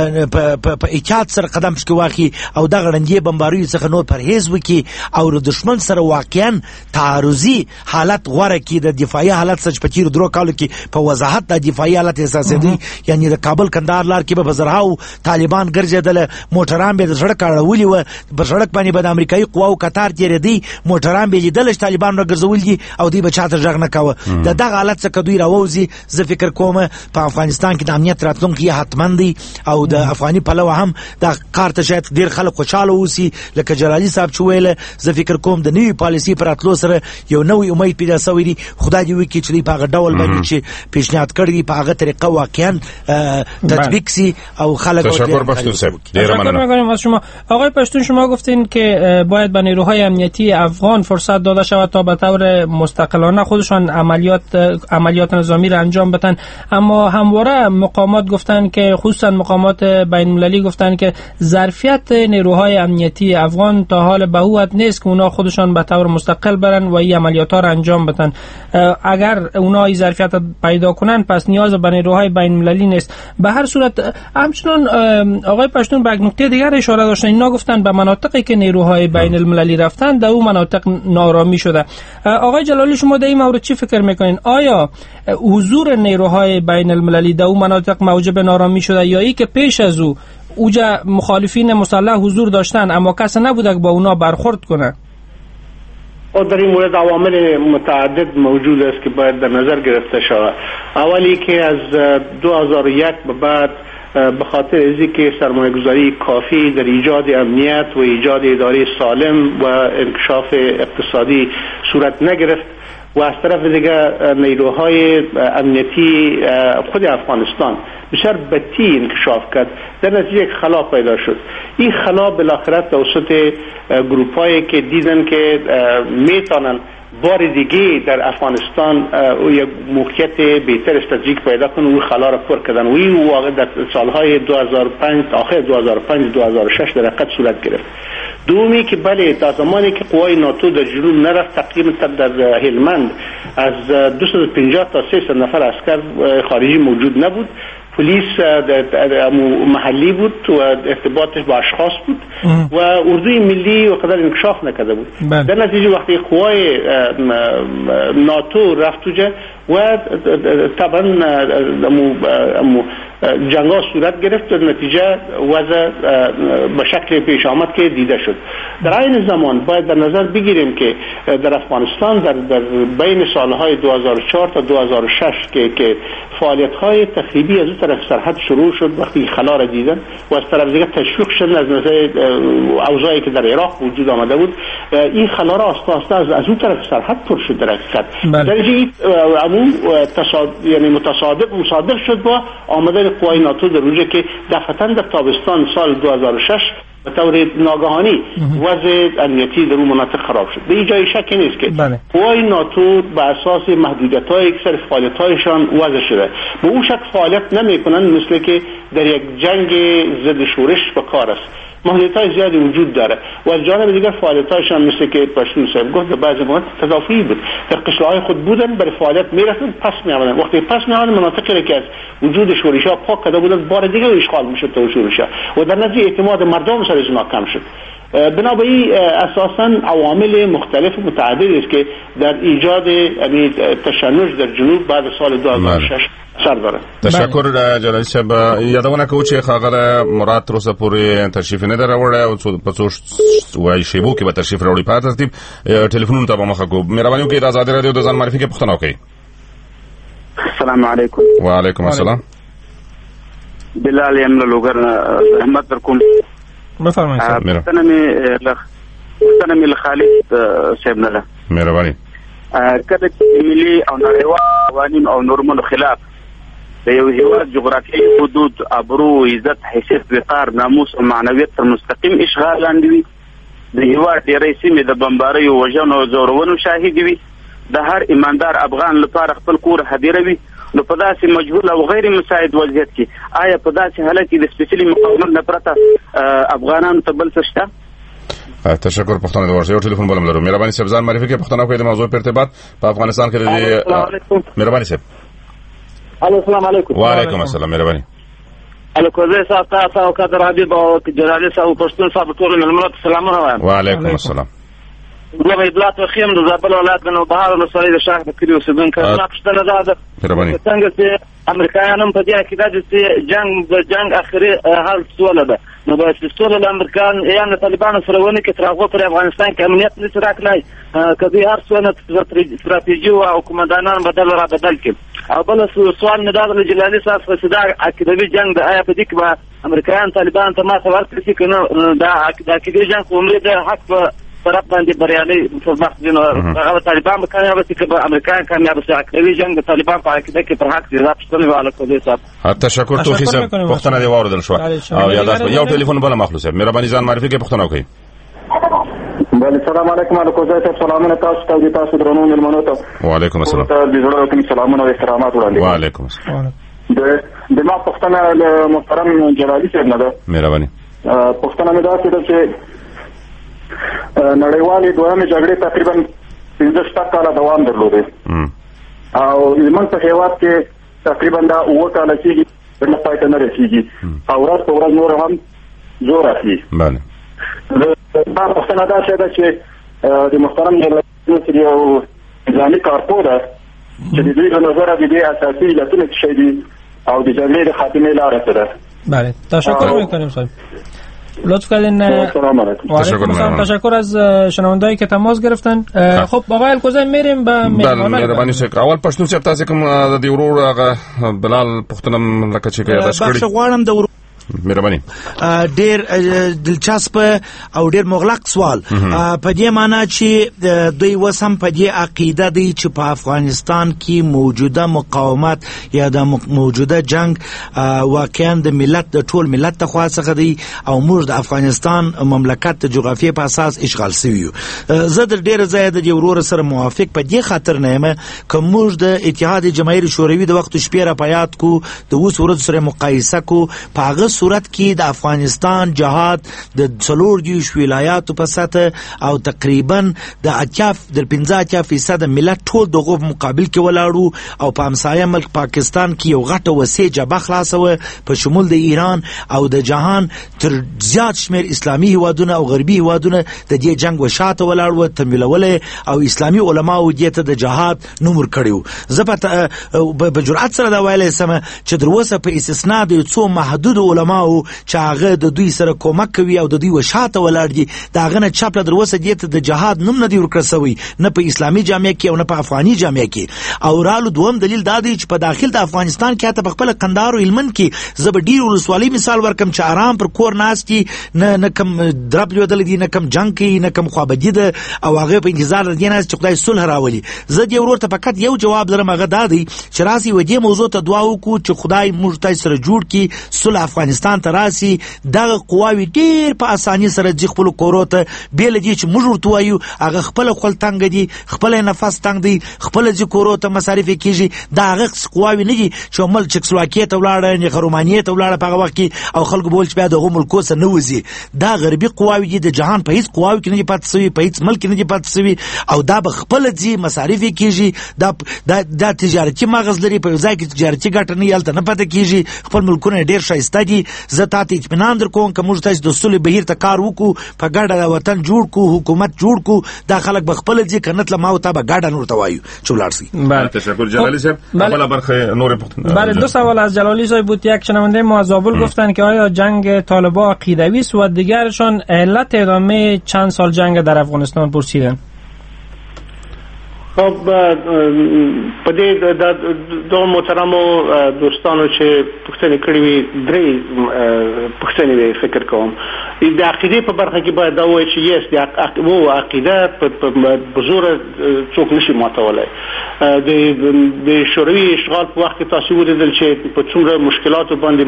په احتیاط سره قدم کې واخی او د غړندې بمباریو څخه نور پرهیز وکي او د دشمن سره واقعا تعارضي حالت غوړه کې د دفاعي حالت سره په تیر درو کالو کې په وضاحت د دفاعي حالت اساسي دي. یعنی د کابل کندهار لار کې به بزرهاو طالبان ګرځیدل موټران به د سړک اړولي و په سړک باندې به د امریکایي قواو قطار تیر دی موټران به لیدل چې طالبان را ګرځول دي او دوی به چاته ژغ نه کاوه. د دغه حالت څخه دوی راوځي. زه فکر کوم په افغانستان کې د امنیت راتلونکي حتمن دی او د افغاني پلو هم د کار ته شاید ډیر خلک خوشاله اوسي لکه جلالي صاحب چې ویل. زه فکر کوم د نوې پالیسي پر اتلو سره یو نوې امید پیدا شوی دی. خدای دې وکړي چې په هغه ډول باندې چې پیشنهاد کړی په هغه طریقه واقعا تطبیق سي او خلک تشکر پشتون صاحب. ډیر ممنون از شما آقای پشتون. شما گفتین که باید به نیروهای امنیتی افغان فرصت داده شود تا به طور مستقلانه خودشان عملیات عملیات نظامی را انجام بدن، اما همواره مقامات گفتن که خصوصا مقامات بین المللی گفتن که ظرفیت نیروهای امنیتی افغان تا حال به هوت نیست که اونا خودشان به طور مستقل برن و این عملیات ها را انجام بدن. اگر اونا این ظرفیت پیدا کنن پس نیاز به نیروهای بین المللی نیست. به هر صورت همچنان آقای پشتون به نکته دیگر اشاره داشتن. اینا گفتن به مناطقی که نیروهای بین المللی رفتن در اون مناطق نارامی شده. آقای جلالی شما در این مورد چی فکر میکنین؟ آیا حضور نیروهای بین المللی در اون مناطق موجب نارامی شده یا ای که پیش از او اوجا مخالفین مسلح حضور داشتن اما کس نبوده که با اونا برخورد کنه؟ در این مورد عوامل متعدد موجود است که باید در نظر گرفته شود. اولی که از دو هزار و یک به بعد به خاطر ازی که سرمایه گذاری کافی در ایجاد امنیت و ایجاد اداره سالم و انکشاف اقتصادی صورت نگرفت و از طرف دیگر نیروهای امنیتی خود افغانستان بسیار بدی انکشاف کرد، در نتیجه خلا پیدا شد. این خلا بالاخره توسط گروپایی که دیدن که میتونن بار دیگه در افغانستان یک موقعیت بهتر استراتژیک پیدا کنن و خلا را پر کردن و این واقع در سالهای دو هزار و پنج آخر دو هزار و پنج دو هزار و شش در حقیقت صورت گرفت. دومی که بله تا زمانی که قوای ناتو در جنوب نرفت تقریبا در هلمند از دویست و پنجاه تا سیصد نفر عسکر خارجی موجود نبود. پلیس محلی بود و ارتباطش با اشخاص بود و اردوی ملی و قدر انکشاف نکرده بود. در نتیجه وقتی قوای ناتو رفت توجه و طبعا جنگا صورت گرفت و نتیجه وضع به شکل پیش آمد که دیده شد. در این زمان باید در نظر بگیریم که در افغانستان در, در بین سالهای دو هزار و چهار تا دو هزار و شش که, که فعالیت‌های تخریبی از اون طرف سرحد شروع شد وقتی خلا را دیدن و از طرف دیگه تشویق شدن از نظر اوضاعی که در عراق وجود آمده بود. این خلا را آسته آسته از, از اون طرف سرحد پر شد در حقیقت. در این عموم تصاد... یعنی متصادق مصادق شد با آمدن قوای ناتو در اونجا که دفعتاً در تابستان سال دو هزار و شش به طور ناگهانی وضع امنیتی در اون مناطق خراب شد. به اینجای شکی نیست که قوای ناتو به اساس محدودیت‌های اکثر فعالیت‌هایشان وضع شده. به اون شکل فعالیت نمی‌کنند مثل که در یک جنگ ضد شورش به کار است. محدودیت‌های زیادی وجود داره و از جانب دیگر فعالیت‌هایشان مثل که پشتون صاحب گفت در بعضی موارد تضافی بود. در قشرهای خود بودن برای فعالیت می‌رفتن پس می‌آمدن. وقتی پس می‌آمدن مناطقی که از وجود شورش‌ها پاک کرده بودن بار دیگه اشغال می‌شد تا شورش‌ها و در نتیجه اعتماد مردم سر اینا کم شد. بنابراین اساساً عوامل مختلف متعددی است که در ایجاد تشنج در جنوب بعد سال دو هزار و شش سر داره. تشکر جلالی صاحب. یادونه کوم چې ښاغلی مراد تر اوسه پورې تشریف نه دی راوړی او په څو وایي شیبو کې به تشریف راوړي. په ترتیب ټلیفونونو ته به مخه کوو. مهرباني وکړئ د ازادي راډیو د ځان معرفي کې پوښتنه وکړئ. السلام علیکم. وعلیکم السلام. بلال یم له لوګر رحمت در کوم. بفرمایئ. پوښتنه مې له پوښتنه مې له خالد صاحب نه ده. مهرباني. کله چې ملي او نړیوال قوانین او نورمونو خلاف د یو هیواد جغرافیایي حدود، ابرو، عزت، حیثیت، وقار، ناموس او معنویت تر مستقیم اشغال لاندې وي، د هیواد ډېرې سیمې د بمباریو، وژنو او زورونو شاهد وي، د هر ایماندار افغان لپاره خپل کور هدیره وي، نو په داسې مجهول او غیر مساعد وضعیت کې آیا په داسې حالت کې د سپیشلي مقاومت نه پرته افغانانو ته بل څه شته؟ تشکر. پښتنه د ورشه یو ټلیفون بلم لرو. مهرباني صاحب ځان معرفي کې پښتنه کوي د موضوع په ارتباط په افغانستان کې د مهرباني صاحب. السلام علیکم. وعلیکم السلام. مهرباني. الکوزه صاحب تاسو او قدر حبیب او جلالي صاحب پښتون صاحب ټول ملمنو سلامونه وایم. وعلیکم السلام. زه به بلات وخیم د زابل ولایت د نوبهار ولسوالۍ د شاخ د کلیو اوسېدونکی یم. پوښتنه دا ده څنګه چې امریکایان هم په دې عقیده دي چې جنګ د جنګ اخري حل سوله ده، نو باید چې سوله له امریکایان یا د طالبانو سره ونه کړي تر هغو پورې افغانستان کې امنیت نشي راکړی، که دوی هر څونه ستراتیژي او قومندانان بدل را بدل کړي. او بل سوال مې دا د جلالي صاحب څخه چې دا عقیدوي جنګ د آیا په دې کې به امریکایان طالبان ته ماته ورکړي شي که نه؟ دا عقیدوي جنګ خو عمري د حق په طرف باندې بریالي مخ دي، نو هغه طالبان به کامیابه شي که به امریکایان کامیابه شي؟ عقیدوي جنګ د طالبان په عقیده کې پر حق دي. دا پوښتنه وه الکوزی صاحب. تشکر. توفیق صاحب پوښتنه دې واورېدل شوه او یاداښت یو ټلیفون بله مخلوق صاحب مهرباني ځان معرفي کې پوښتنه وکړئ. بله السلام علیکم الکوزی صاحب. سلامونه تاسو ته تاسو درنو مېلمنو ته. وعلیکم السلام. ته د زړه کوم سلامونه او احترامات وړاندې. وعلیکم السلام. د د ما پوښتنه له محترم جلالي صاحب نه ده. مهرباني. پوښتنه مې داسې ده چې نړیوالې دویمې جګړې تقریبا پنځه شپږ کاله دوام درلودی او زموږ په هېواد کې تقریبا دا اووه کاله کېږي نه پای ته نه رسېږي او ورځ په ورځ نور هم زور اخلي. دا پوښتنه داسې ده چې د محترم جلالي یو نظامي کارپو ده چې د دوی له نظره د دې اساسي علتونه څه شی دي او د جګړې د خاتمې لاره څه ده؟ بله تشکر میکنیم صاحب. لطف کردین. تشکر. تشکر از شنوندهایی که تماس گرفتن. خب آقای الکوزی میریم به مهمانان. مهرباني شکر. اول پښتون صاحب تاسو کوم د ورور هغه بلال پښتنم لکه چې یاداښت کړی. بخښه غواړم د مهرباني. ډیر دلچسپ او ډیر مغلق سوال په دې معنی چې دوی وسم په دې عقیده دی چې په افغانستان کې موجوده مقاومت یا د موجوده جنگ واقعا د ملت د ټول ملت ته خاصه دی او موږ د افغانستان مملکت د جغرافیې په اساس اشغال شوی یو. زه د ډیر ځای د ورور سره موافق په دې خاطر نه یم چې موږ د اتحاد جماهیر شوروي د وخت شپې را پیات کو د اوس ورځ سره مقایسه کو په هغه صورت کې د افغانستان جهاد د څلور دیرش ولایاتو په سطح او تقریبا د اتیا د پنځه اتیا فیصد ملت ټول دغه مقابل کې ولاړو او په همسایه ملک پاکستان کې یو غټه وسیع جبهه خلاصوه په شمول د ایران او د جهان تر زیات شمیر اسلامي هیوادونه او غربي هیوادونه د دې جنگ وشاته ولاړو تمویلول او اسلامي علماو دې ته د جهاد نومور کړیو. زه په جرأت سره دا ویلای سم چې دروسه په استثناء د څو محدود علماو چې هغه د دوی سره کومک کوي او د دوی وشاته ولاړ دي دا غنه چاپله دروسه دې ته د جهاد نوم نه دی ورکړسوي نه په اسلامي جامعه کې او نه په افغاني جامعه کې. او رالو دوم دلیل دا دی چې په داخل د افغانستان کې ته په خپل قندار او هلمند کې زبډیر ولسوالۍ مثال ورکم چې آرام پر کور ناس کې نه نه کم درب لیدل دي نه کم جنگ کې نه کم خوابدي ده او هغه په انتظار دي نه چې خدای صلح راولي. زه دې ورور ته فقط یو جواب لرم هغه دا دی چې راسي و دې موضوع ته دعا وکړو چې خدای موږ ته سره جوړ کړي صلح افغانستان ته راسي دغه قواوی ډیر په اساني سره ځ خپل کورو ته بیل دي چې موږ ورته وایو هغه خپل خپل تنگ دي خپل نفس تنگ دي خپل ځ کورو ته مصارف کیږي دا هغه قواوی نه دي چې مل چکسلواکیه ته ولاړ نه رومانیه ته ولاړ په هغه وخت کې او خلکو بول چې بیا دغه ملکو سره نه وځي. دا غربي قواوی دي د جهان په هیڅ قواوی کې نه دي پاتې شوی په هیڅ ملک نه دي پاتې شوی او دا به خپل ځي مصارف کیږي دا د تجارتي مغز لري په ځای کې تجارتي ګټه نه یالته نه پاتې کیږي خپل ملکونه ډیر شایسته دي زه تاسو اطمینان درکوم که موږ تاسو د سولې بهیر ته کار وکړو په ګډه وطن جوړ کو حکومت جوړ کو دا خلک بخپل دي کنه تل ما او تا به ګډه نور توایو چولار سي. بله تشکر جلالی صاحب. اولا برخه نور پختن. بله دو سوال از جلالی صاحب بود. یک شنونده ما از زابل گفتن که آیا جنگ طالبان عقیدوی است و دیگرشان علت ادامه چند سال جنگ در افغانستان پرسیدن. خب په دې د دوه محترمو دوستانو چې پوښتنه کړې وي درې پوښتنې فکر کوم د عقیده په برخه کې باید دا وایي چې یس د وو عقیده په زور څوک نشي ماتولای. د د شوروي اشغال په وخت کې تاسو ولیدل چې په څومره مشکلاتو باندې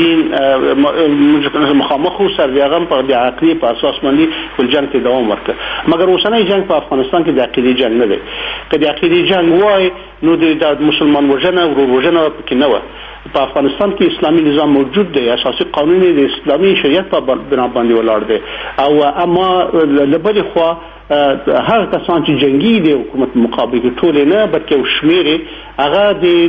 مجاهدین مخامخ او سربیاغم په د عقیده په اساس باندې خپل جنگ ته دوام ورکړ. مګر اوسنۍ جنگ په افغانستان کې د عقیده جنگ نه دی. که د عقیدې جنگ وای نو د مسلمان وژنه ورور وژنه پکې نه وه. په افغانستان کې اسلامي نظام موجود دی، اساسي قانون د اسلامي شریعت په بنا باندې ولاړ دی، او اما له بلې خوا هغه کسان چې جنگي دي حکومت مقابل کې ټول نه بلکې یو شمېر هغه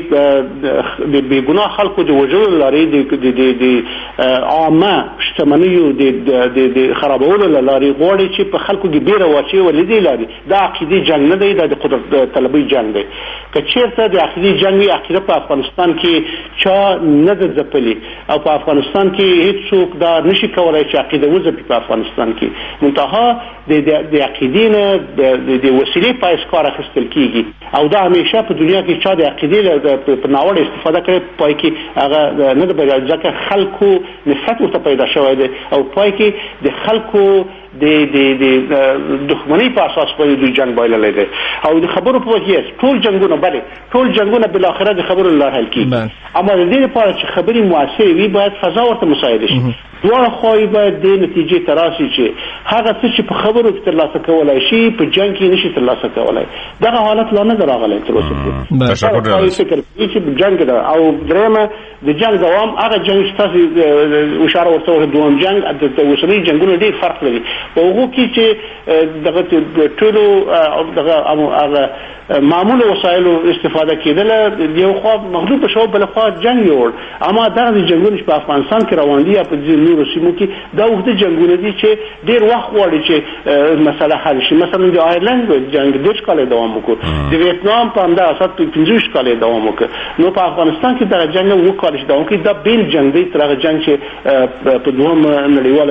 د بېګناه خلکو د وژلو لارې د د عامه شتمنیو د خرابولو له لارې غواړي چې په خلکو کې بیره واچوي ولې دې لارې. دا عقیدې جنګ نه دی، دا د قدرت طلبۍ جنگ دی. که چېرته د عقیدې جنګ وي عقیده په افغانستان کې چا نه ده ځپلې او په افغانستان کې هېڅوک دا نشي کولی چې عقیده وځپي په افغانستان کې. منتها د عقیدې نه د وسیلې په اساس کار اخیستل کېږي او دا همیشه په دنیا کې چا د عقیدې په ناوړه استفاده کړې پای کې هغه نه ده بریالی، ځکه خلکو نفرت ورته پیدا شوی دی او پای کې د خلکو د د د دښمنۍ په اساس باندې دوی جنگ بایللی دی. او د خبرو په وجه ټول جنگونه بله ټول جنگونه بالاخره د خبرو له لارې حل کېږي، اما د دې لپاره چې خبرې مؤثرې وي باید فضا ورته مساعده شي. دواړه خواوې باید دې نتیجې ته راسي چې هغه څه چې په خبرو کې ترلاسه کولی شي په جنګ کې نشي ترلاسه کولی. دغه حالت لا نه ده راغلی تر اوسه پورې. تشکر. فکر کوي چې جنګ ده. او درېیمه د جنګ دوام هغه جنګ چې تاسو اشاره ورته وکړه دوم جنګ د اوسني جنګونو ډېر فرق لري. په هغو کې چې دغه ټولو دغه هغه معمول وسایلو استفاده کېدله یو خوا مغلوب شو بل خوا جنگ یوړ. اما دغه جنگونه په افغانستان کې روان دي په نورو سیمو کې دا وخت جنگونه دي چې ډېر وخت غواړي چې مسله حل شي. مثلا د آیرلند جنگ دېرش کاله دوام وکړ، د ویتنام په همدا اساس پنځه کاله دوام وکړ. نو په افغانستان کې دا جنگ وو کاله دوام کوي. دا بیل جنگ دی تر هغه جنگ چې په دوم نړیواله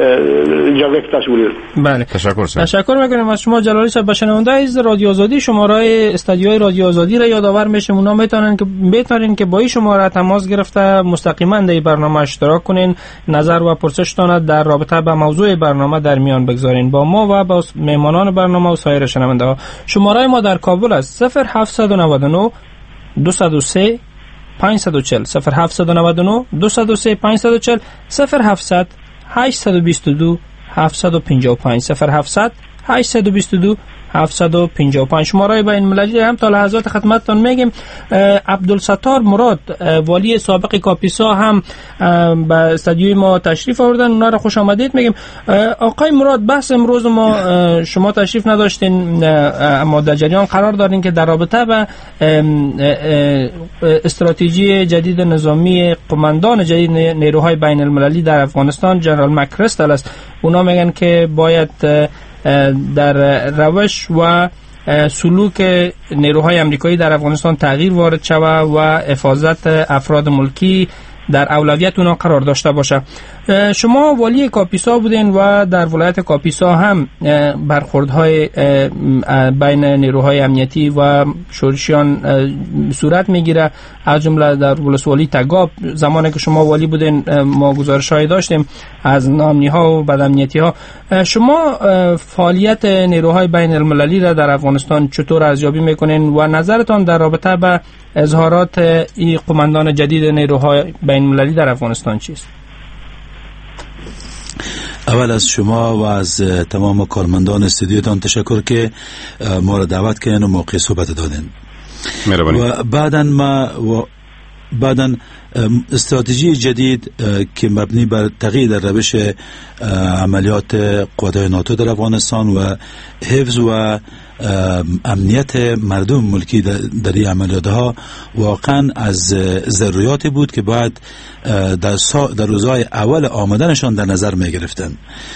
جنگ کې تاسو ولیدل. بله تشکر تشکر می‌کنم از شما جلالی صاحب. بشنونده از رادیو آزادی شماره استادیوی رادیو آزادی را یادآور میشم اونا میتونن که بتونین که با این شماره تماس گرفته مستقیما در برنامه اشتراک کنین، نظر و پرسشتان در رابطه با موضوع برنامه در میان بگذارین با ما و با مهمانان برنامه و سایر شنونده ها. شماره ما در کابل است صفر هفت نه نه دو صفر سه پنج چهار صفر صفر هفت نه نه دو صفر سه پنج چهار صفر صفر هفت هشت دو دو هفت پنج پنج صفر هفت هشت دو دو هفتصد و پنجاه و پنج. شماره بین المللی هم تا لحظات خدمتتون میگیم. عبدالستار مراد والی سابق کاپیسا هم به استادیوی ما تشریف آوردن، اونا رو خوش آمدید میگیم. آقای مراد بحث امروز ما شما تشریف نداشتین اما در جریان قرار دارین که در رابطه با استراتژی جدید نظامی قماندان جدید نیروهای بین المللی در افغانستان جنرال مکرستل است. اونا میگن که باید در روش و سلوک نیروهای امریکایی در افغانستان تغییر وارد شود و حفاظت افراد ملکی در اولویت اونا قرار داشته باشه. شما والی کاپیسا بودین و در ولایت کاپیسا هم برخوردهای بین نیروهای امنیتی و شورشیان صورت میگیره، از جمله در ولسوالی تگاب زمانی که شما والی بودین ما گزارش‌هایی داشتیم از نامنی‌ها و بدامنیتی ها. شما فعالیت نیروهای بین المللی را در افغانستان چطور ارزیابی میکنین و نظرتان در رابطه با اظهارات این قماندان جدید نیروهای بین المللی در افغانستان چیست؟ اول از شما و از تمام کارمندان استودیوتان تشکر که ما را دعوت کردین و موقع صحبت دادین. مهربانی. و بعداً ما و بعداً استراتژی جدید که مبنی بر تغییر در روش عملیات قوات‌های ناتو در افغانستان و حفظ و امنیت مردم ملکی در این عملیات ها واقعا از ضروریاتی بود که باید در, در روزهای اول آمدنشان در نظر می گرفتن.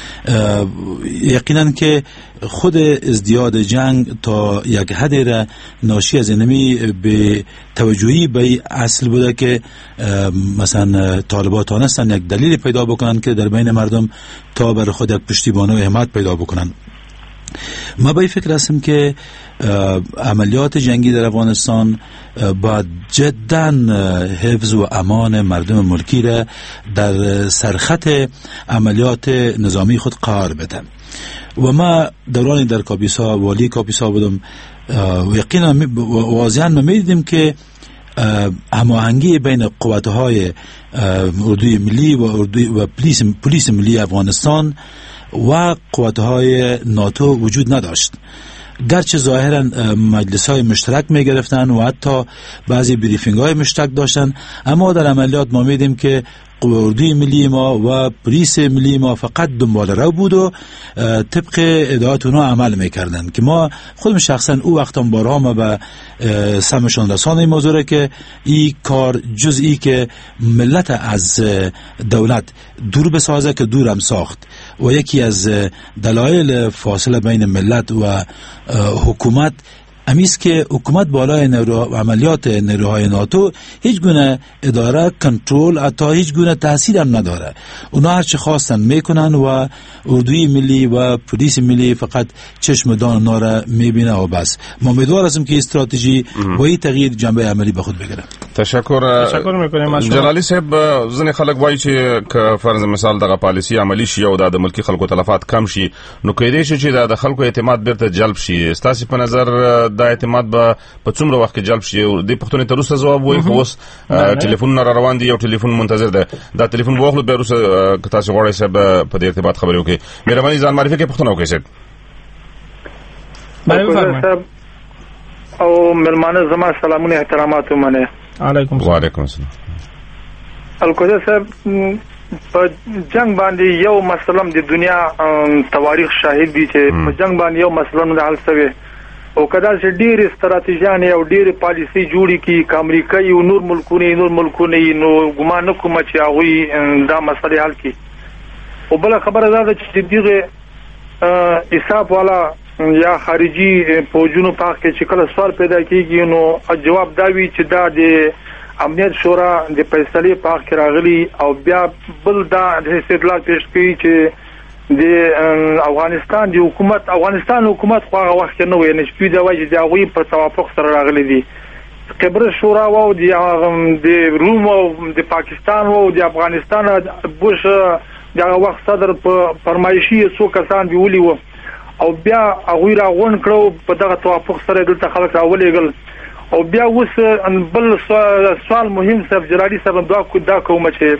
یقینا که خود ازدیاد جنگ تا یک حدی را ناشی از اینمی به توجهی به اصل بوده که مثلا طالبان تانستن یک دلیل پیدا بکنن که در بین مردم تا بر خود یک پشتیبانی و حمایت پیدا بکنن. ما به فکر هستم که عملیات جنگی در افغانستان باید جدا حفظ و امان مردم ملکی را در سرخط عملیات نظامی خود قرار بده. و ما دورانی در کاپیسا والی کاپیسا بودم و یقینا واضحا ما میدیدیم که هماهنگی بین قوت‌های اردوی ملی و اردوی و پلیس پلیس ملی افغانستان و قوت‌های ناتو وجود نداشت. گرچه ظاهرا مجلس‌های مشترک می‌گرفتن و حتی بعضی بریفینگ‌های مشترک داشتن، اما در عملیات ما می‌دیدیم که اردوی ملی ما و پلیس ملی ما فقط دنبال رو بود و طبق ادعات اونا عمل میکردن که ما خودم شخصا او وقتا بارها ما به سمشان رسانه این موضوع که این کار جزئی که ملت از دولت دور بسازه که دورم ساخت و یکی از دلایل فاصله بین ملت و حکومت امیست که حکومت بالای نیرو عملیات نیروهای ناتو هیچ گونه اداره کنترل حتی هیچ گونه تاثیر هم نداره. اونا هر چه خواستن میکنن و اردوی ملی و پلیس ملی فقط چشم دان اونا را میبینه و بس. ما امیدوار هستیم که استراتژی و این تغییر جنبه عملی به خود بگیره. تشکر. تشکر میکنیم. جلالی صاحب ځنې خلک وایي چې که فرض مثال دغه پالیسی عملی شي او د ملکی خلکو تلفات کم شي نو کېدای شي چې د خلکو اعتماد بیرته جلب شي. ستاسو په نظر د اعتماد به په څومره وخت کې جلب شي؟ د پښتون ته روسه جواب وایي خو اوس ټلیفون را روان دي، یو ټلیفون منتظر ده، دا ټلیفون واخلو به روسه که تاسو غواړئ صاحب په دې ارتباط خبرې وکړئ. مهرباني ځان معرفي کې پښتون وکړئ صاحب. صاحب او ملمانه زما سلامونه احترامات ومنه. علیکم السلام. وعلیکم السلام. الکوزه صاحب په جنگ باندې یو مثلا د دنیا تواریخ شاهد دي چې په جنگ باندې یو مثلا د حل سوي او کدا چې ډېر استراتیژیان او ډېر پالیسی جوړی کی امریکا یو نور ملکونه نور ملکونه نو ګمان کوم چې هغه دا مسله حل کی. او بل خبره ده چې دغه حساب والا یا خارجي فوجونو په کې چې کله سوال پیدا کیږي نو جواب دا وی چې دا د امنیت شورا د فیصله په کې راغلي او بیا بل دا د استدلال پیش کوي چې د افغانستان د حکومت افغانستان حکومت خو هغه وخت نه وي نشي دا وایي چې هغه په توافق سره راغلي دي. قبرص شورا او د روم او د پاکستان او د افغانستان بوش دغه وخت صدر په فرمایشي څو کسان ویولي وو او بیا هغه راغون کړو په دغه توافق سره دلته خلک راولېګل او بیا اوس بل سوال مهم صاحب جلالی صاحب دا کو دا کوم چې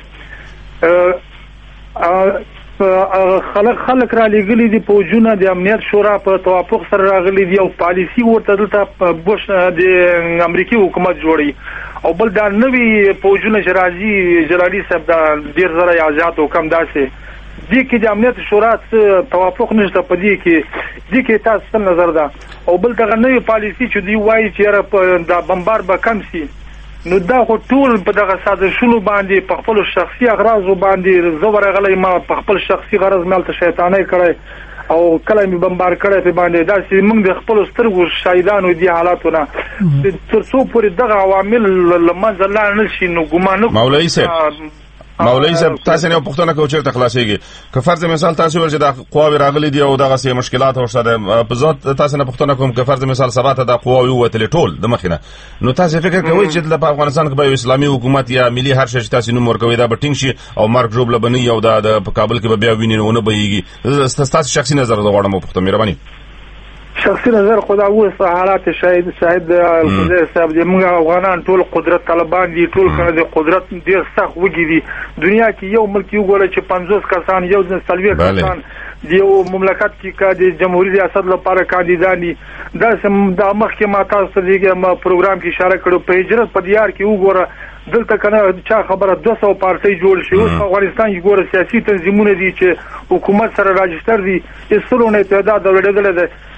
خلک خلک را لګلې دي فوجونه د امنیت شورا په توافق سره راغلي دي او پالیسی ورته دلته بوش د امریکای حکومت جوړي او بل دا نوې فوجونه چې راځي جلالی صاحب دا ډیر زره آزاد او کم داسې دي کې د امنیت شورا توافق نشته په دې کې دي کې تاسو نظر ده او بل دغه نوې پالیسی چې دی وایي چې دا بمبار به کم سي نو دا خو ټول په دغه سازشونو باندې په خپل شخصي اغراض باندې زور غلې ما په خپل شخصي غرض ملته شیطانای کړي او کله می بمبار کړي په باندې دا چې موږ د خپل سترګو شاهدانو دي حالاتونه تر څو پورې دغه عوامل لمنځه لاړ نشي نو ګمان مولوی صاحب مولوی صاحب تاسو نه پښتنه کو چیرته خلاصيږي که فرض مثال تاسو ورته د قواوی راغلي دي او دغه سي مشکلات ورسره په ذات تاسو نه پښتنه کوم که فرض مثال سبا ته د قواوی وتل ټول د مخینه نو تاسو فکر کوئ چې د افغانستان کې به اسلامي حکومت یا ملي هر شي تاسو نو مرګوي دا بټینګ شي او مارک جوب لبني او د کابل کې به بیا ویني نه بهيږي تاسو شخصي نظر غواړم پښتو مهرباني. شخصي نظر خدا اوس حالات شاهد شاهد القدس صاحب دې موږ افغانان ټول قدرت طالبان دي ټول کنه د قدرت ډیر سخت وګي دي دنیا کې یو ملک یو ګوره چې پنځوس کسان یو د سلوي کسان دیو مملکت کې کا د جمهوریت ریاست لپاره کاندیدان دي دا سم د مخکې ما تاسو دغه ما پروګرام کې اشاره کړو په هجرت په دیار کې وګوره دلته کنه چا خبره دوه سوه پارټي جوړ شي اوس افغانستان کې ګوره سیاسي تنظیمونه دي چې حکومت سره راجستر دي اسلونه تعداد ولډل ده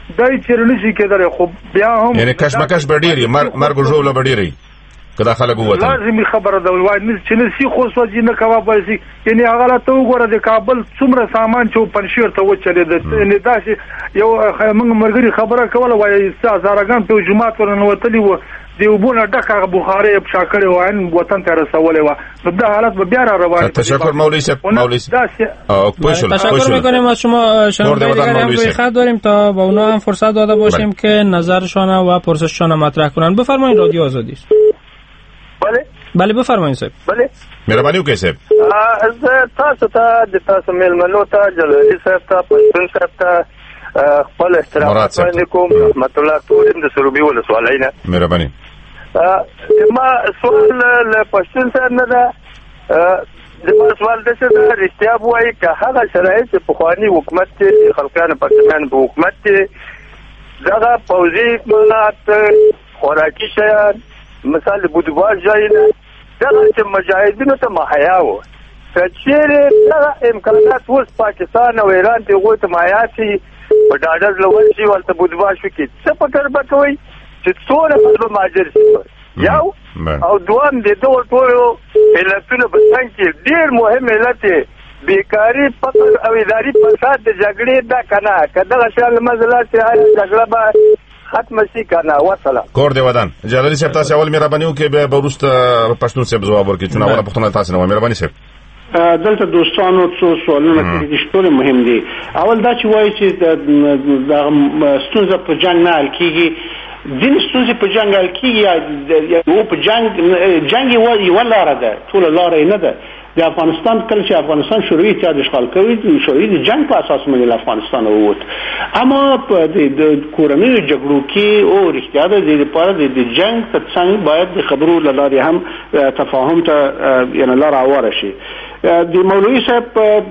دای چیرې نشي کېدلی خو بیا هم یعنی کشمکش به ډېر مرګ او ژوبله به ډېر که دا خلک ووتل لازمي خبره ده وایي چې نه سیخ وسوځي نه کباب وایي یعنی هغه لا ته وګوره د کابل څومره سامان چې پنشیر ته وچلېده یعنی داسې یو موږ ملګري خبره کوله وایي هزارګان په جومات ورننوتلي وو د اوبو نه ډکه بخارۍ یې پشا کړې وه ان وطن ته رسولې وه نو دا حالت به بیا را روان تشکر مولوی صاحب مولوی صاحب تشکر میکنیم از شما. شنونده دیگری هم روی خط داریم تا با اونا هم فرصت داده باشیم که نظرشان و پرسششان مطرح کنن. بفرمایید رادیو آزادی است. بله بله بفرمایید صاحب. بله مهرباني وکړئ صاحب. زه تاسو ته د تاسو میلمنو ته جلالي صاحب ته پښتون صاحب ته خپل احترام وړاندې کوم. رحمت الله تورین د سروبي ولسوالۍ نه. مهرباني. ما سوال له پښتون صاحب نه ده. د سوال د څه د رښتیا وایي که هغه شرایط چې پخواني حکومت کې خلکانو پښتنان په حکومت کې دغه پوځي اقدامات خوراکي شیان مثال بودواز ځایونه دغه چې مجاهدینو ته مهیا وو که چیرې دغه امکانات اوس پاکستان او ایران ته هغوی ته مهیا شي په ډاډر لول شي ورته بودواز وکړي څه فکر به کوئ چې څومره به مهاجر شي یو او دوام د دغو ټولو علتونو په څنګ کې ډېر مهم علت یې بیکاري فقر او اداري فساد د جګړې دا که نه که دغه شیان له منځه لاړ شي جګړه به ختم شي که نه. وسلام. کور دی ودان. جلالي صاحب تاسو اول مهرباني وکړئ بیا به وروسته پښتون صاحب ځواب ورکړي چې اوله پوښتنه تاسو نه وه. مهرباني صاحب. دلته دوستانو څو سوالونه کوي چې ټول مهم دي. اول دا چې وایي چې د ستونزه په جنگ نه حل کیږي. ځینې ستونزې په جنګ حل کیږي یا په جنګ جنګ یوه لاره ده ټوله لاره یې نه ده. د افغانستان کله چې افغانستان شوروي اتحاد اشغال کوي شوروي د جنگ په اساس باندې له افغانستان ووت. اما په د کورنیو جګړو کې او رښتیا ده د لپاره د جنگ ترڅنګ باید د خبرو له لارې هم تفاهم ته یعنې لاره هواره شي. د مولوي صاحب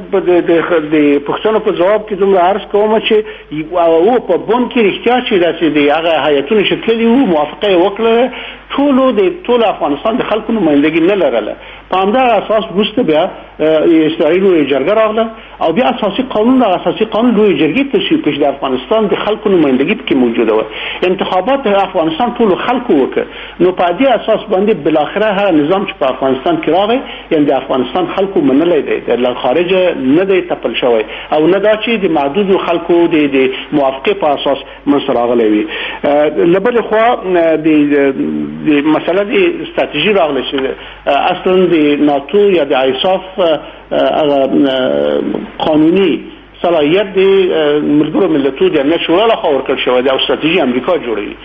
د پښتنو په جواب کې دومره عرض کوم چې او په بون کې رښتیا چې داسې د هغه هیئتونه چې تللي وو موافقه یې وکړله ټولو د ټول افغانستان د خلکو نمایندګي نه لرله. په همدغه اساس وروسته بیا اسرائیل لویه جرګه راغله او بیا اساسي قانون د اساسي قانون لویه جرګې تصویب کړ چې د افغانستان د خلکو نمایندګي پکې موجوده وه. انتخابات د افغانستان ټولو خلکو وکړ. نو په دې اساس باندې بالاخره هغه نظام چې په افغانستان کې راغی یعنې د افغانستان خلکو منلی دی له خارجه نه دی تپل شوی او نه دا چې د محدودو خلکو د موافقې په اساس منځته راغلی وي. له بلې خوا د مسله د ستراتیژي راغله چې اصلا د ناتو یا د آیساف قانوني صلاحیت د ملګرو ملتونو د امنیت شورا لخوا ورکړل شوی دی او ستراتیژي امریکا جوړوي.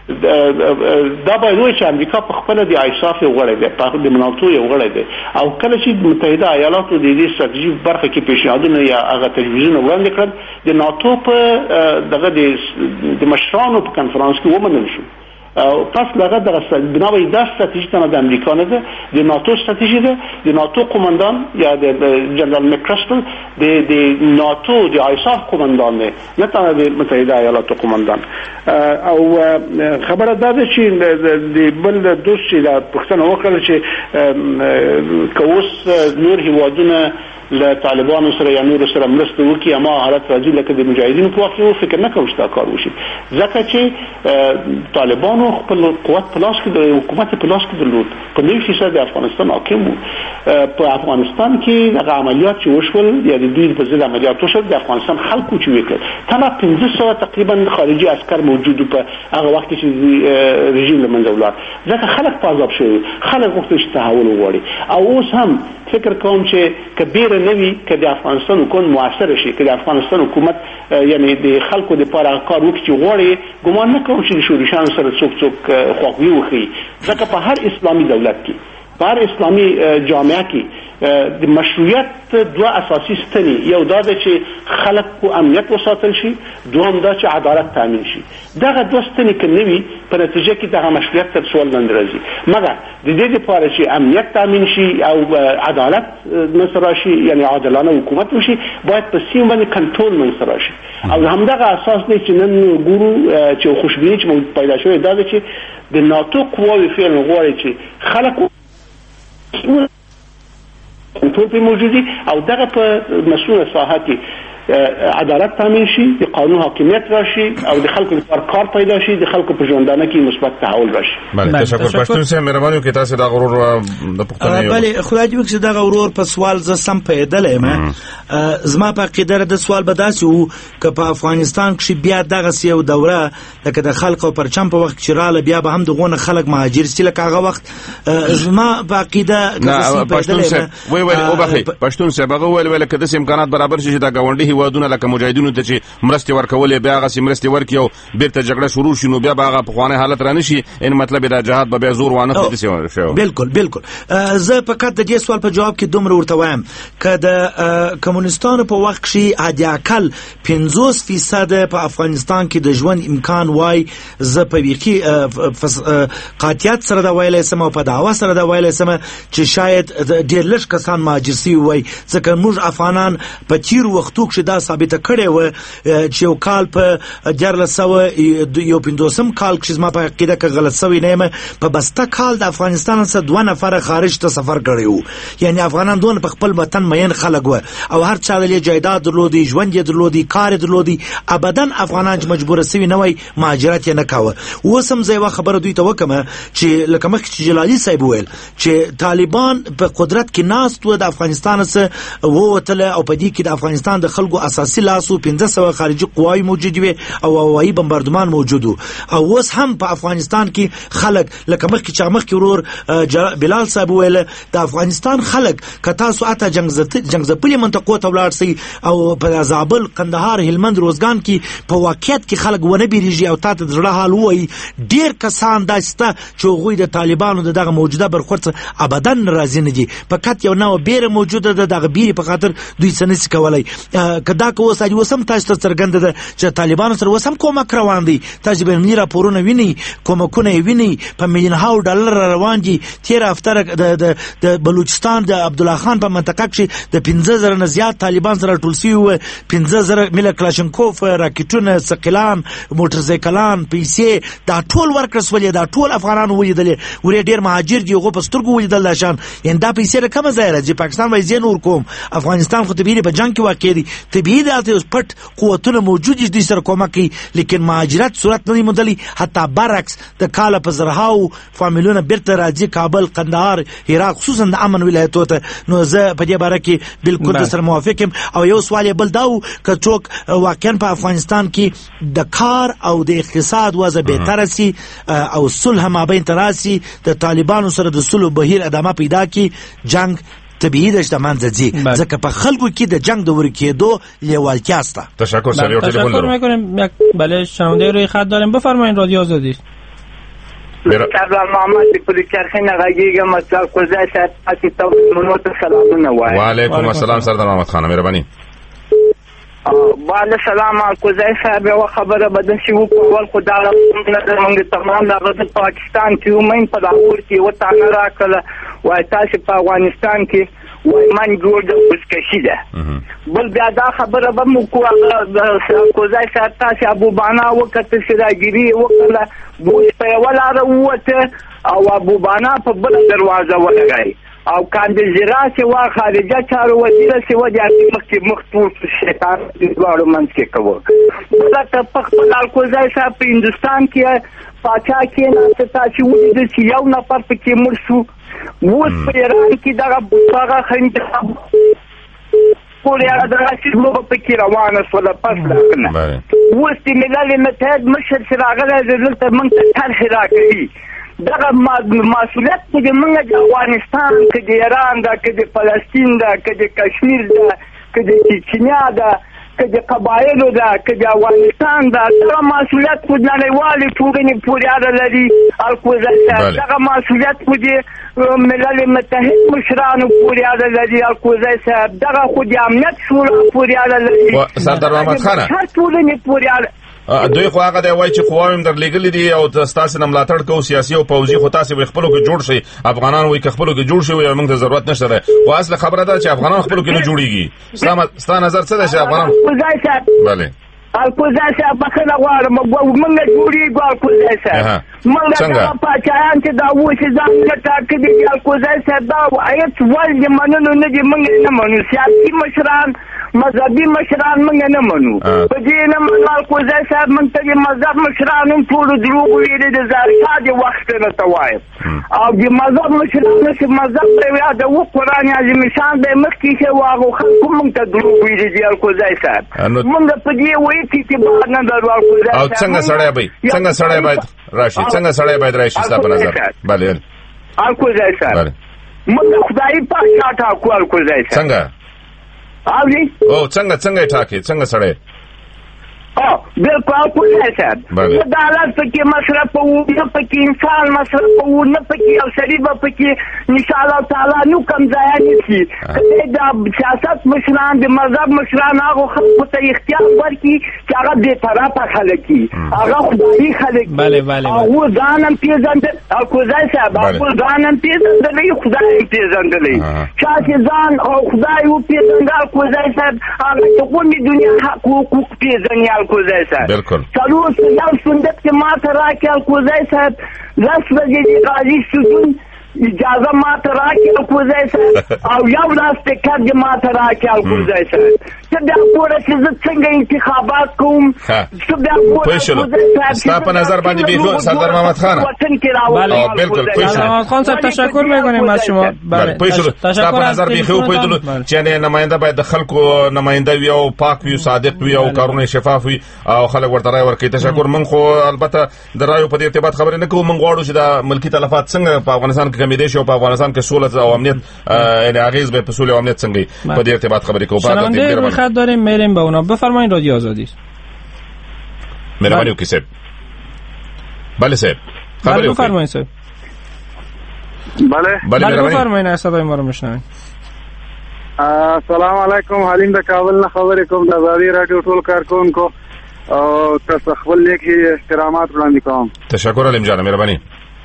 دا باید وایي چې امریکا په خپله د آیساف یو غړی دی د ناتو یو غړی دی او کله چې متحده ایالاتو د دې ستراتیژي برخه کې پیشنهادونه یا هغه تجویزونه وړاندې کړل د ناتو په دغه د مشرانو په کنفرانس کې ومنل شو. پس لغه دغه بنابراین دا ستراتیژي تنه د امریکا نه ده د ناتو ستراتیژي ده. د ناتو قومندان یا د جنرال مکرستل د د ناتو د آیساف قومندان نه نه تنه د متحده ایالاتو قومندان. او خبره ده چې د بل دوست چې د پښتنو وکړل چې کوس نور هیوادونه له طالبانو سره یا نور سره مرسته وکړي اما حالت راځي لکه د مجاهدینو په وخت کې فکر نه کوم چې دا کار وشي ځکه چې طالبانو خپل قوت په لاس کې د حکومت په لاس کې درلود. په نوي فیصد د افغانستان حاکم وو. په افغانستان کې هغه عملیات چې وشول یا د دوی په ضد عملیات وشول د افغانستان خلکو چې وکړل تنها پنځه سوه تقریبا خارجي عسکر موجود په هغه وخت کې چې رژیم له منځه ولاړ ځکه خلک په عذاب شوي خلک غوښتل چې تحول وغواړي. او اوس هم فکر کوم چې کبیره نوي که د افغانستان حکومت موثر شي که د افغانستان حکومت یعنی د خلکو لپاره کار وکړي چې غواړي ګمان نه کوم چې د شورشانو سره څوک څوک خواخوږي وښیي ځکه په هر اسلامي دولت کې په هر اسلامي جامعه کې د مشروعیت دوه اساسي ستنې یو دا ده چې خلک کو امنیت وساتل شي دوم دا چې عدالت تامین شي. دغه دوه ستنې که نه وي په نتیجه کې دغه مشروعیت تر سوال لاندې راځي. مګر د دې لپاره چې امنیت تامین شي او عدالت منځته راشي یعنې عادلانه حکومت وشي باید په سیمه باندې کنټرول منځته راشي او همدغه اساس دی چې نن ګورو چې خوشبیني چې پیدا شوې دا ده چې د ناتو قواوې فعلا غواړي چې خلک ټول په موجودي او دغه په مسؤله ساحه کې عدالت تامین شي، د قانون حاکمیت راشي او د خلکو لپاره کار پیدا شي، د خلکو په ژوندانه کې مثبت تحول راشي. بله تشکر. پښتون سه مهرباني وکړئ تاسو دا غرور د پښتنو. بله خدای دې وکړي دا غرور په سوال ز سم پیدل ما زما په قدر د سوال بداسي وو ک په افغانستان کې بیا دغه سیو دوره لکه د خلکو پرچم په وخت چې رااله بیا به هم دغه خلک مهاجر سي لکه هغه وخت زما په عقیده پښتون سه وی وی او بخي پښتون سه بغه ول ول کده سم امکانات برابر شي دا غونډي هوادونه لکه مجاهدینو ته چې مرستي ورکول بیا هغه مرستي ورکیو بیرته جګړه شروع شینو بیا هغه په خوانه حالت رانه شي ان مطلب دا جهاد به زور وانه پدې شي. بالکل بالکل زه فقط د دې سوال په جواب کې دومره ورته وایم ک د کمونستانو په وخت کې عادي عقل پنځوس فیصد په افغانستان کې د ژوند امکان وای زه په ویخي قاطعیت سره دا ویلای سم او په دعوا سره دا ویلای سم چې شاید ډېر لږ کسان مهاجر سي وای ځکه موږ افغانان په تیر وختو کې دا ثابته کړې و چې یو کال په جرلسو یو پندوسم کال کې زما په عقیده کې غلط سوی نه په بسته کال د افغانستان څخه دوه نفر خارج ته سفر کړی وو، یعنی افغانان دون په خپل وطن مین خلک و او هر چا د جایداد درلودي، ژوند درلودي، کار درلودي، ابدا افغانان مجبور سوي نه وای مهاجرت نه کاوه. وسم زیوا خبره دوی ته وکمه چې لکه مخکې جلالی صاحب ویل چې طالبان په قدرت کې ناس تو د افغانستان سره ووتل او په دې کې د افغانستان د خلکو اساسي لاسو پنځه سوه خارجي قواوی موجود وي او هوایي بمباردمان موجود او اوس هم په افغانستان کې خلک لکه مخکې چې مخکې ورور بلال صاحب ویل د افغانستان خلک کتا ساعته جنگ زت جنگ زپلې منطقو ته ولاړ سي او په زابل، قندهار، هلمند، روزګان کې په واقعیت کې خلک ونه بیریږي او تاسو د زړه حال وایي ډیر کسان داسته چې غوی د طالبانو دغه موجوده برخورد ابدا ناراضي نه دي، فقط یو نو بیره موجوده ده دغه بیره په خاطر دوی څنګه کولای کدا کو وسای وسم تاسو ته څرګند ده چې طالبانو سره وسم کومک روان دي، تاسو به نه راپورونه ویني کومکونه ویني په میلیون هاو ډالر روان دي. تیر هفته د د بلوچستان د عبد الله خان په منطقه کې د پنځه زره نه زیات طالبان سره ټول سی و پنځه زره مل کلاشنکوف، راکټونه، ثقلان، موټر سایکلان، پیسې دا ټول ورکړسولې دا ټول افغانانو ولیدل ورې ډیر مهاجر دي غو پسترګو ولیدل نشان ان دا پیسې رقم ظاهر چې پاکستان وای زین ور کوم افغانستان خو طبيعي په جنگ کې واقع دي، طبيعي د اوس پټ قوتونه موجود دي سره کومه کوي لیکن مهاجرت صورت نه مدلي حتی برعکس د کاله په زرهاو فامیلونه بیرته راځي کابل، قندهار، هرات خصوصا د امن ولایتونو ته. نو زه په دې باره کې بالکل سره موافقم او یو سوال بل داو ک څوک واقعا په افغانستان کې د کار او د اقتصاد وضع بهتر سي او صلح مابین تراسي د طالبانو سره د صلح بهیر ادامه پیدا کی جنگ طبیعي د اجتماع ځي ځکه په خلکو کې د جنگ د ورکېدو لیوالتیا است. تشکر سر یو ټلیفون تشکر میکنم. بله شنونده روی خط داریم، بفرمایید. رادیو آزادی. سلام محمد پوری چرخه نغاگیگم مطلب کوزای شاید اسی تو منوت سلامونه وای. و علیکم السلام سردار محمد خان مهربانی. بالا سلام کوزای صاحب یو خبره بدن شي وو کول خدای نظر موږ تمام د پاکستان کې ومن په لاهور کې وته نه راکله وای تاسو په افغانستان کې وای من جوړ د وسکشي ده بل بیا دا خبره به مو کوزای صاحب تاسو ابو بانا وکړه سراګيري وکړه بوې په ولاړه وته او ابو بانا په بل دروازه ولګای او کاندل زراعت وا خارجه چارو وزیر سی و د مخکې مختور شیطان دوړو منځ کې کوو بلته په خپل کوزای صاحب په هندستان کې پاچا کې نه تاسو ولې د یو نفر پکې مرسو ووس په ایران کې دغه هغه خنډ پورې هغه دراسي لوبه پکې روانه سوله پس راکنه ووس د ملل متحد مشر سره هغه دلته موږ ته طرح راکړي دغه مسؤلیت چې موږ د افغانستان کې د ایران دا کې د فلسطین دا کې د کشمیر دا کې د چچنیا دا کې د قبایلو دا کې د افغانستان دا دغه مسؤلیت په نړیوالې ټولنې پورې اړه لري الکوزه دغه مسؤلیت په ملل متحد مشرانو پورې اړه لري الکوزه صاحب دغه خو د امنیت شورا پورې اړه لري سردار محمد خان هر ټولنې پورې اړه دوی خو هغه دی وای چې قواویم در لګل دي او تاسو نه ملاتړ کوو سیاسي او پوځي خو تاسو به خپلو کې جوړ شي افغانان وای خپلو کې جوړ شي او موږ ته ضرورت نشته ده خو اصل خبره ده چې افغانان خپلو کې نه جوړيږي ستاسو نظر څه ده چې افغانان bale الکوزای صاحب بخنه غواړم موږ جوړیږو الکوزای صاحب موږ دا پاچایان چې دا وښه ځان ته ټاکلي دي الکوزای صاحب دا هیڅ ول مننه نه دي موږ نه منو سیاسي مشران مذهبي مشران موږ نه منو په دې نه منو کوزای صاحب موږ ته مذهب مشران هم ټول دروغ ویلي د زارشا د وخت نه ته وایم او د مذهب مشران چې مذهب دی د و قرآن عظیم شان به مخکې شه واغو خلکو موږ ته دروغ ویلي دي کوزای صاحب موږ په دې وایي چې اعتبار نه درو کوزای صاحب او څنګه سړی به څنګه سړی باید راشي څنګه سړی باید راشي ستاسو په نظر بله کوزای صاحب موږ خدای پاک ټاکو کوزای صاحب څنګه اوی او څنګه څنګه ټاکي څنګه سړی او بالکل کوزای صاحب د حالات پکې مصرف وو نه پکې انسان مصرف وو نه پکې او سړي به پکې ان شاء الله تعالی نو کم ځای نشي د سیاست مشران د مذهب مشران هغه خلکو ته اختیار ورکړي چې هغه دې طرفه خلک هغه خدای خلک بله بله او ځانم پیژندل او کوزای صاحب او ځانم پیژندل خدای پیژندل چې ځان او خدای او پیژندل کوزای صاحب هغه ته کومې دنیا حقوق پیژني کوزای صاحب بالکل څلور سل سندت کې ما ته راکړ کوزای صاحب لس بجې د قاضي سجون اجازه ما ته راکړ کوزای صاحب او یو لاس ته کډ ما ته راکړ کوزای صاحب چې دا پوره چې زه څنګه انتخابات کوم چې دا پوره کوزای صاحب ستا په نظر باندې بیخو سردار محمد خان بله بالکل سردار محمد خان صاحب تشکر میکنیم از شما بله ستا په نظر بیخو پویدلو چې نماینده باید د خلکو نماینده وي او پاک وي صادق وي او کارونه شفاف وي او خلک ورته رای ورکړي تشکر من خو البته د رایو په دې ارتباط خبرې نه کوم من غواړو چې د ملکی تلفات څنګه په افغانستان کې کمی دي شي او په افغانستان کې سولت او امنیت یعنی اغیز به په سولې او امنیت څنګه په دې ارتباط خبرې کوو بعد دې خاطر داریم میریم به اونا بفرمایید رادیو آزادی مهربانی وکړئ صاحب بله صاحب خبرې بفرمایید صاحب بله بله بفرمایید صدای ما رو میشنوید السلام علیکم حلیم د کابل نه خبرې کوم د آزادی رادیو ټول کارکونکو او تاسو خپل لیکي احترامات وړاندې کوم تشکر علیم جان مهرباني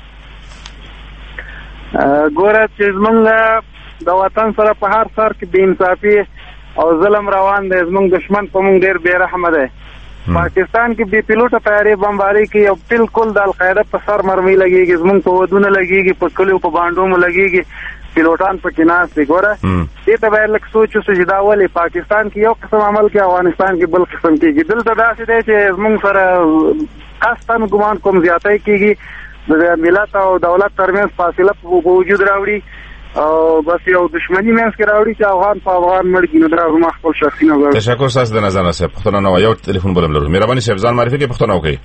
ګوره چې زمونږ د وطن سره په هر سر کې بې انصافي او ظلم روان دی زمونږ دشمن په مونږ ډېر بې رحمه دی پاکستان کې بې پیلوټه طیارې بمباري کوي او بالکل د القاعده په سر مرمۍ لګېږي زمونږ په ودونه لګېږي په کلیو په بانډو مو لګېږي پیلوټان پکې ناست دي ګوره دې ته باید لږ سوچ وسو چې دا ولې پاکستان کې یو قسم عمل کوي افغانستان کې بل قسم کېږي دلته داسې دی چې زمونږ سره قصدن ګمان کوم زیاتی کېږي د ملت او دولت ترمنځ فاصله په وجود راوړي او بس یو دشمنی منځ کې راوړي چې افغان په افغان مړ کړي نو دا زما خپل شخصي نظر تشکر تاسو د نظر نه صاحب پښتون نو یو ټلیفون بلم لرو مهرباني صاحب ځان معرفي کې پښتون اوکي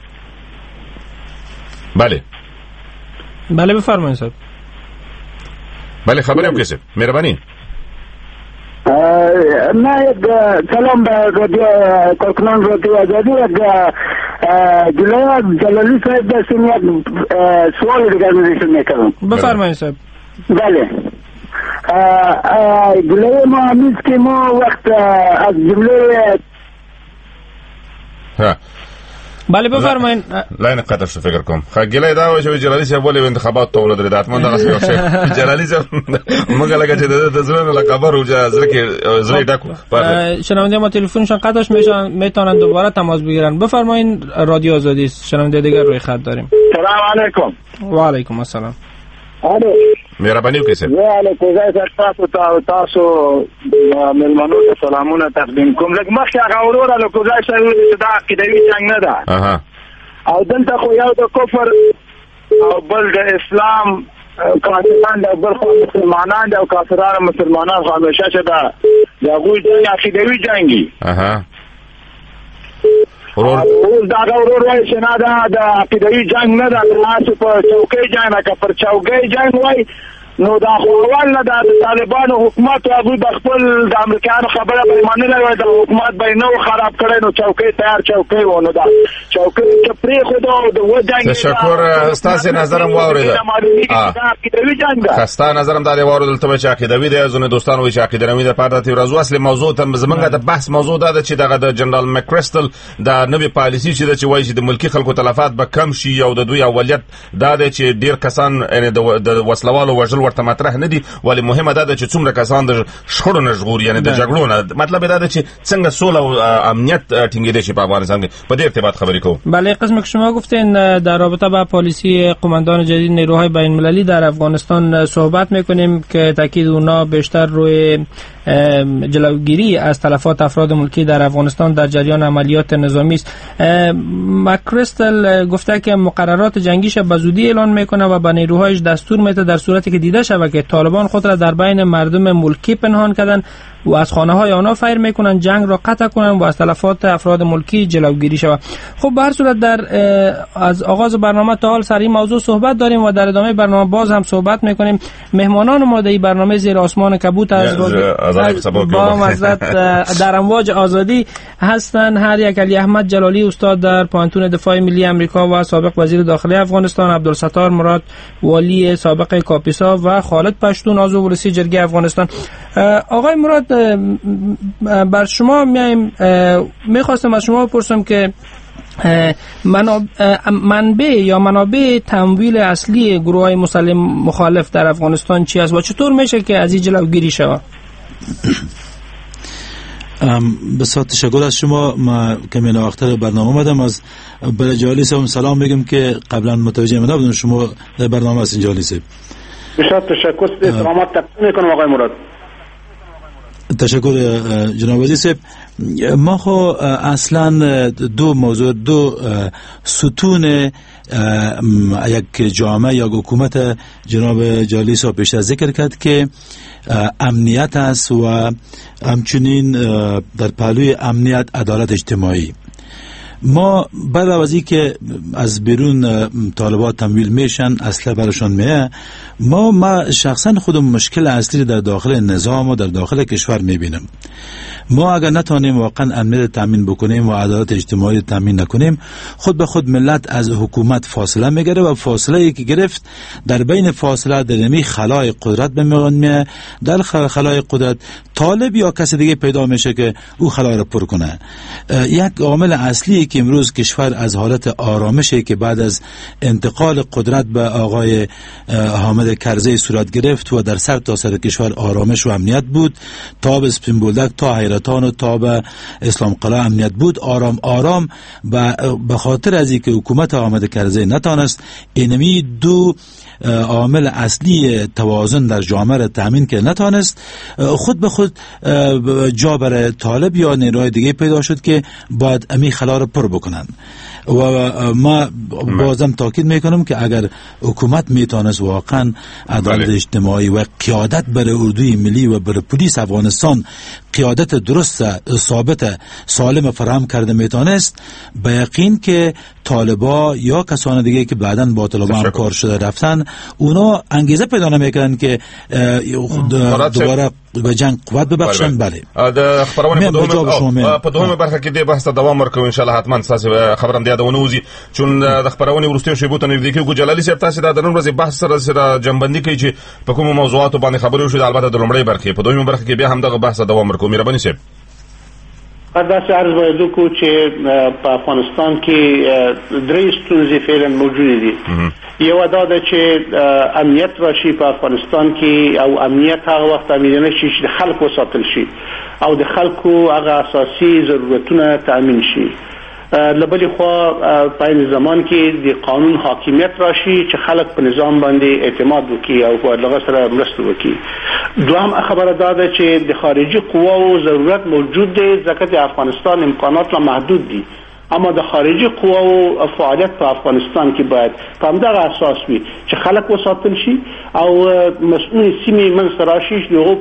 بله بله بفرمایید صاحب بله خبرې وکړئ صاحب مهرباني نه سلام به رادیو کارکنان رادیو آزادی جلال جلالی صاحب داشتم یک سوال دیگر ازشون میکنم بفرمایید صاحب بله جلال ما همیز که ما وقت از جمله ها بله بفرمایید لاین قطع شو فکر کوم خګلای دا و چې جلالی صاحب ولې انتخابات ته ولر د اتمن دغه څه شي جلالی صاحب موږ لکه چې د زړه له خبرو ځکه کې زړه ډاکو شنونده ما تلفنشون قطعش میشن میتونن دوباره تماس بگیرن بفرمایید رادیو آزادی شنونده دیگر روی خط داریم سلام علیکم و علیکم السلام الو مهرباني وکړئ زه علیکم تاسو ته تاسو ملمنو ته سلامونه تقدیم کوم لکه مخکې هغه ورور علیکم چې دا عقیدوي جنګ نه ده اها او دلته خو یو د کفر او بل د اسلام کافران د بل خو مسلمانان او کافرانو مسلمانان خو همیشه چې دا د هغوی د عقیدوي جنګي اها ورور دا ورور وایي چې نه دا د عقیدوي جنګ نه ده تاسو په چوکۍ جنګ نه که پر چوکۍ جنګ وایي نو دا خو اول نه د طالبانو حکومت او هغوی به خپل د امریکایانو خبره به یې منلې وای د حکومت به یې نه و خراب کړی نو چوکۍ تیار چوکۍ و نو دا چوکۍ چې پرېښوده او د وجنګېده تشکر ستاسې نظر هم واورېده عقیدوي جنګ ده ستا نظر هم دا دی واورېدل ته چې عقیدوي دی ځینې دوستان وایي چې عقیدوي ده په دې ورځو اصلي موضوع ته زمونږ د بحث موضوع دا ده چې دغه د جنرال مکریسټل د نوې پالیسي چې ده چې وایي چې د ملکي خلکو تلفات به کم شي او د دوی اولیت دا دی چې ډېر کسان یعنې د وسلوالو وژل ورته مطرح نه دي ولې مهمه ده چې څومره کسان د شخړو نه ژغوري یعنی د جګړو نه مطلب دا ده چې څنګه سوله او امنیت ټینګېدای شي په افغانستان کې په دې ارتباط خبرې کوم. بله قسم که شما گفتین در رابطه با پالیسی قماندان جدید نیروهای بین المللی در افغانستان صحبت میکنیم که تاکید اونا بیشتر روی جلوگیری از تلفات افراد ملکی در افغانستان در جریان عملیات نظامی است. مکریستل گفته که مقررات جنگیش به زودی اعلان میکنه و به نیروهایش دستور میده در صورتی که دیده شود که طالبان خود را در بین مردم ملکی پنهان کردن و از خانه های آنها فیر میکنن جنگ را قطع کنن و از تلفات افراد ملکی جلوگیری شود. خب به هر صورت در از آغاز برنامه تا حال سر این موضوع صحبت داریم و در ادامه برنامه باز هم صحبت میکنیم. مهمانان ما در این برنامه زیر آسمان کبوت از با معذرت در امواج آزادی هستند. هر یک علی احمد جلالی استاد در پانتون دفاع ملی امریکا و سابق وزیر داخلی افغانستان، عبدالستار مراد والی سابق کاپیسا و خالد پشتون عضو ورسی جرگه افغانستان. آقای مراد بر شما میایم، میخواستم از شما بپرسم که منبع یا منابع تمویل اصلی گروه‌های مسلح مخالف در افغانستان چی است و چطور میشه که از این جلوگیری شود؟ بسیار تشکر از شما. ما کمی ناوقتر برنامه اومدم از برای جالی صاحب سلام بگم که قبلا متوجه من نبودم شما در برنامه هستین. جالی صاحب بسیار تشکر. سلامت تقدیم میکنم آقای مراد. تشکر جناب وزیر صاحب. ما خو اصلا دو موضوع دو ستون یک جامعه یا حکومت جناب جالی صاحب پیش از ذکر کرد که امنیت است و همچنین در پهلوی امنیت عدالت اجتماعی. ما بعد از اینکه از بیرون طالبات تمویل میشن اسلحه براشون میه، ما ما شخصا خودم مشکل اصلی در داخل نظام و در داخل کشور میبینم. ما اگر نتونیم واقعا امنیت تامین بکنیم و عدالت اجتماعی تامین نکنیم، خود به خود ملت از حکومت فاصله میگیره و فاصله ای که گرفت در بین فاصله در نمی خلای قدرت بمیونه. در خلای قدرت طالب یا کسی دیگه پیدا میشه که او خلا رو پر کنه. یک عامل اصلی که امروز کشور از حالت آرامشی که بعد از انتقال قدرت به آقای حامد کرزی صورت گرفت و در سر تا سر کشور آرامش و امنیت بود، تا به سپین بولدک تا حیرتان و تا به اسلام قلعه امنیت بود. آرام آرام به خاطر از اینکه حکومت حامد کرزی نتانست اینمی دو عامل اصلی توازن در جامعه را تامین که نتانست، خود به خود جا برای طالب یا نیروهای دیگه پیدا شد که باید امی خلا را پر بکنن. و ما بازم تاکید میکنم که اگر حکومت میتونست واقعا عدالت اجتماعی و قیادت برای اردوی ملی و برای پلیس افغانستان قیادت درست ثابت سالم فراهم کرده میتونست، به یقین که طالبا یا کسان دیگه که بعداً با طالبا هم کار شده رفتن، اونا انگیزه پیدا نمیکنن که دوباره به جنگ قوت ببخشن. بله د خبرونه په دومره برخه کې د بحث دوام ورکوم ان شاء الله. حتما تاسو خبرم دی دا ونوزي چون د خبرونه ورستیو شی بوته نږدې کې ګو جلالي صاحب تاسو دا د نن ورځې بحث سره سره جنبندي کوي چې په کومو موضوعاتو باندې خبرې وشي. البته د لومړی برخه په دویمه برخه کې بیا هم دغه بحث دوام ورکوم. مهرباني صاحب دا عرض باید کو چې په افغانستان کې درې ستونزې فعلا موجود دي. یو دا ده چې امنیت راشي په افغانستان کې، او امنیت هغه وخت امنیت شي چې خلکو ساتل شي او د خلکو هغه اساسي ضرورتونه تامین شي. لبلی خوا په این زمان کې د قانون حاکمیت راشي چې خلک په نظام باندې اعتماد وکړي او په لغه سره مرسته وکړي. دوهم خبره دا ده چې د خارجي قواو ضرورت موجود دی ځکه د افغانستان امکانات لا محدود دي، اما د خارجي قواو فعالیت په افغانستان کې باید په همدغه اساس وي چې خلک وساتل شي او مسؤل سیمې منځ راشي چې هغه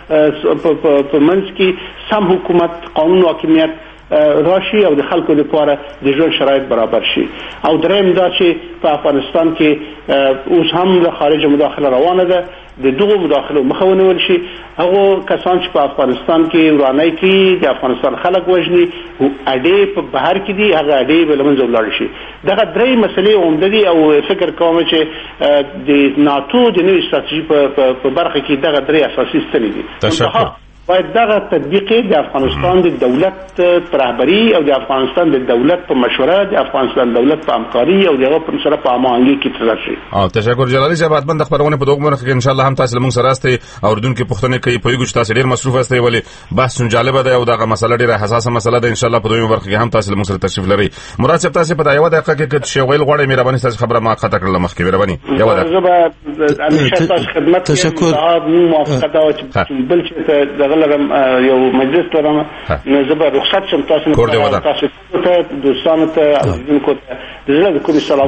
په په منځ کې سم حکومت قانون حاکمیت راشي او د خلکو لپاره د ژوند شرایط برابر شي. او دریم دا چې په افغانستان کې اوس هم د خارج مداخله روانه ده، د دغه مداخله مخه ونیول شي. هغه کسان چې په افغانستان کې ورانه کوي، د افغانستان خلک وژني، اډې په بهر کې دي، هغه اډې به لمنځه ولاړ شي. دغه درې مسلې عمده دي او فکر کوم چې د ناتو د نوې ستراتیژي په برخه کې دغه درې اساسي ستنې دي. باید دغه تطبیق د افغانستان د دولت پر رهبری او د افغانستان د دولت په مشوره د افغانستان دولت په همکاري او دغه پر سره په هماهنګي کې ترسره شي. او تشکر جلالي صاحب، حتما د خبرونه په دغه مرخه کې ان شاء الله هم تاسو موږ سره راستي او اردوونکو پښتنه کوي په یوه تاسو ډیر مصروف استئ ولی بحث جالب ده او دغه مسله ډیره حساسه مسله ده. ان شاء الله په دویمه برخه کې هم تاسو موږ سره تشریف لري. مراد صاحب، تاسو په دایو دقیقه کې شی ویل غواړئ مهرباني تاسو خبره ما قطع کړل مخکې مهرباني. یو ده همیشه تاسو خدمت تشکر موافقه دا چې بل چې دغه لرم یو مجلس لرم نو زه به رخصت شم. تاسو تاسو ته دوستانو ته اوریدونکو ته د زړه کوم سلام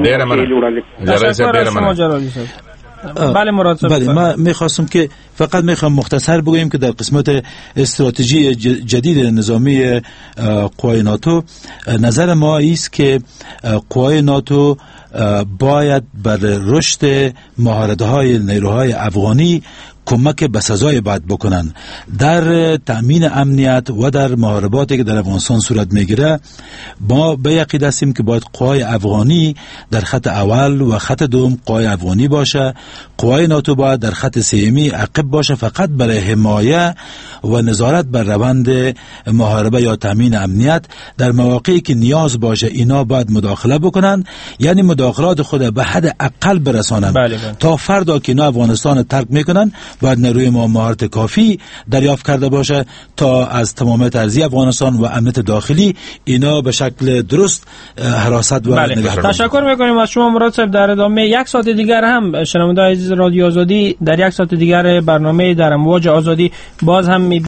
بله مراد صاحب. بله ما میخواستم که فقط میخوام مختصر بگویم که در قسمت استراتژی جدید نظامی قوای ناتو نظر ما است که قوای ناتو باید بر رشد مهارت‌های نیروهای افغانی کمک بسزای باید بکنن در تأمین امنیت و در محارباتی که در افغانستان صورت میگیره. ما به یقین هستیم که باید قوای افغانی در خط اول و خط دوم قوای افغانی باشه. قوای ناتو باید در خط سیمی عقب باشه فقط برای حمایه و نظارت بر روند محاربه یا تأمین امنیت. در مواقعی که نیاز باشه اینا باید مداخله بکنن، یعنی مداخلات خود به حد اقل برسانن. بله بله. تا فردا که اینا افغانستان ترک میکنن باید نیروی ما مهارت کافی دریافت کرده باشه تا از تمامیت ارضی افغانستان و امنیت داخلی اینا به شکل درست حراست و بله. نگهداری. تشکر میکنیم از شما مراد صاحب. در ادامه یک ساعت دیگر هم شنوندگان عزیز رادیو آزادی در یک ساعت دیگر برنامه در امواج آزادی باز هم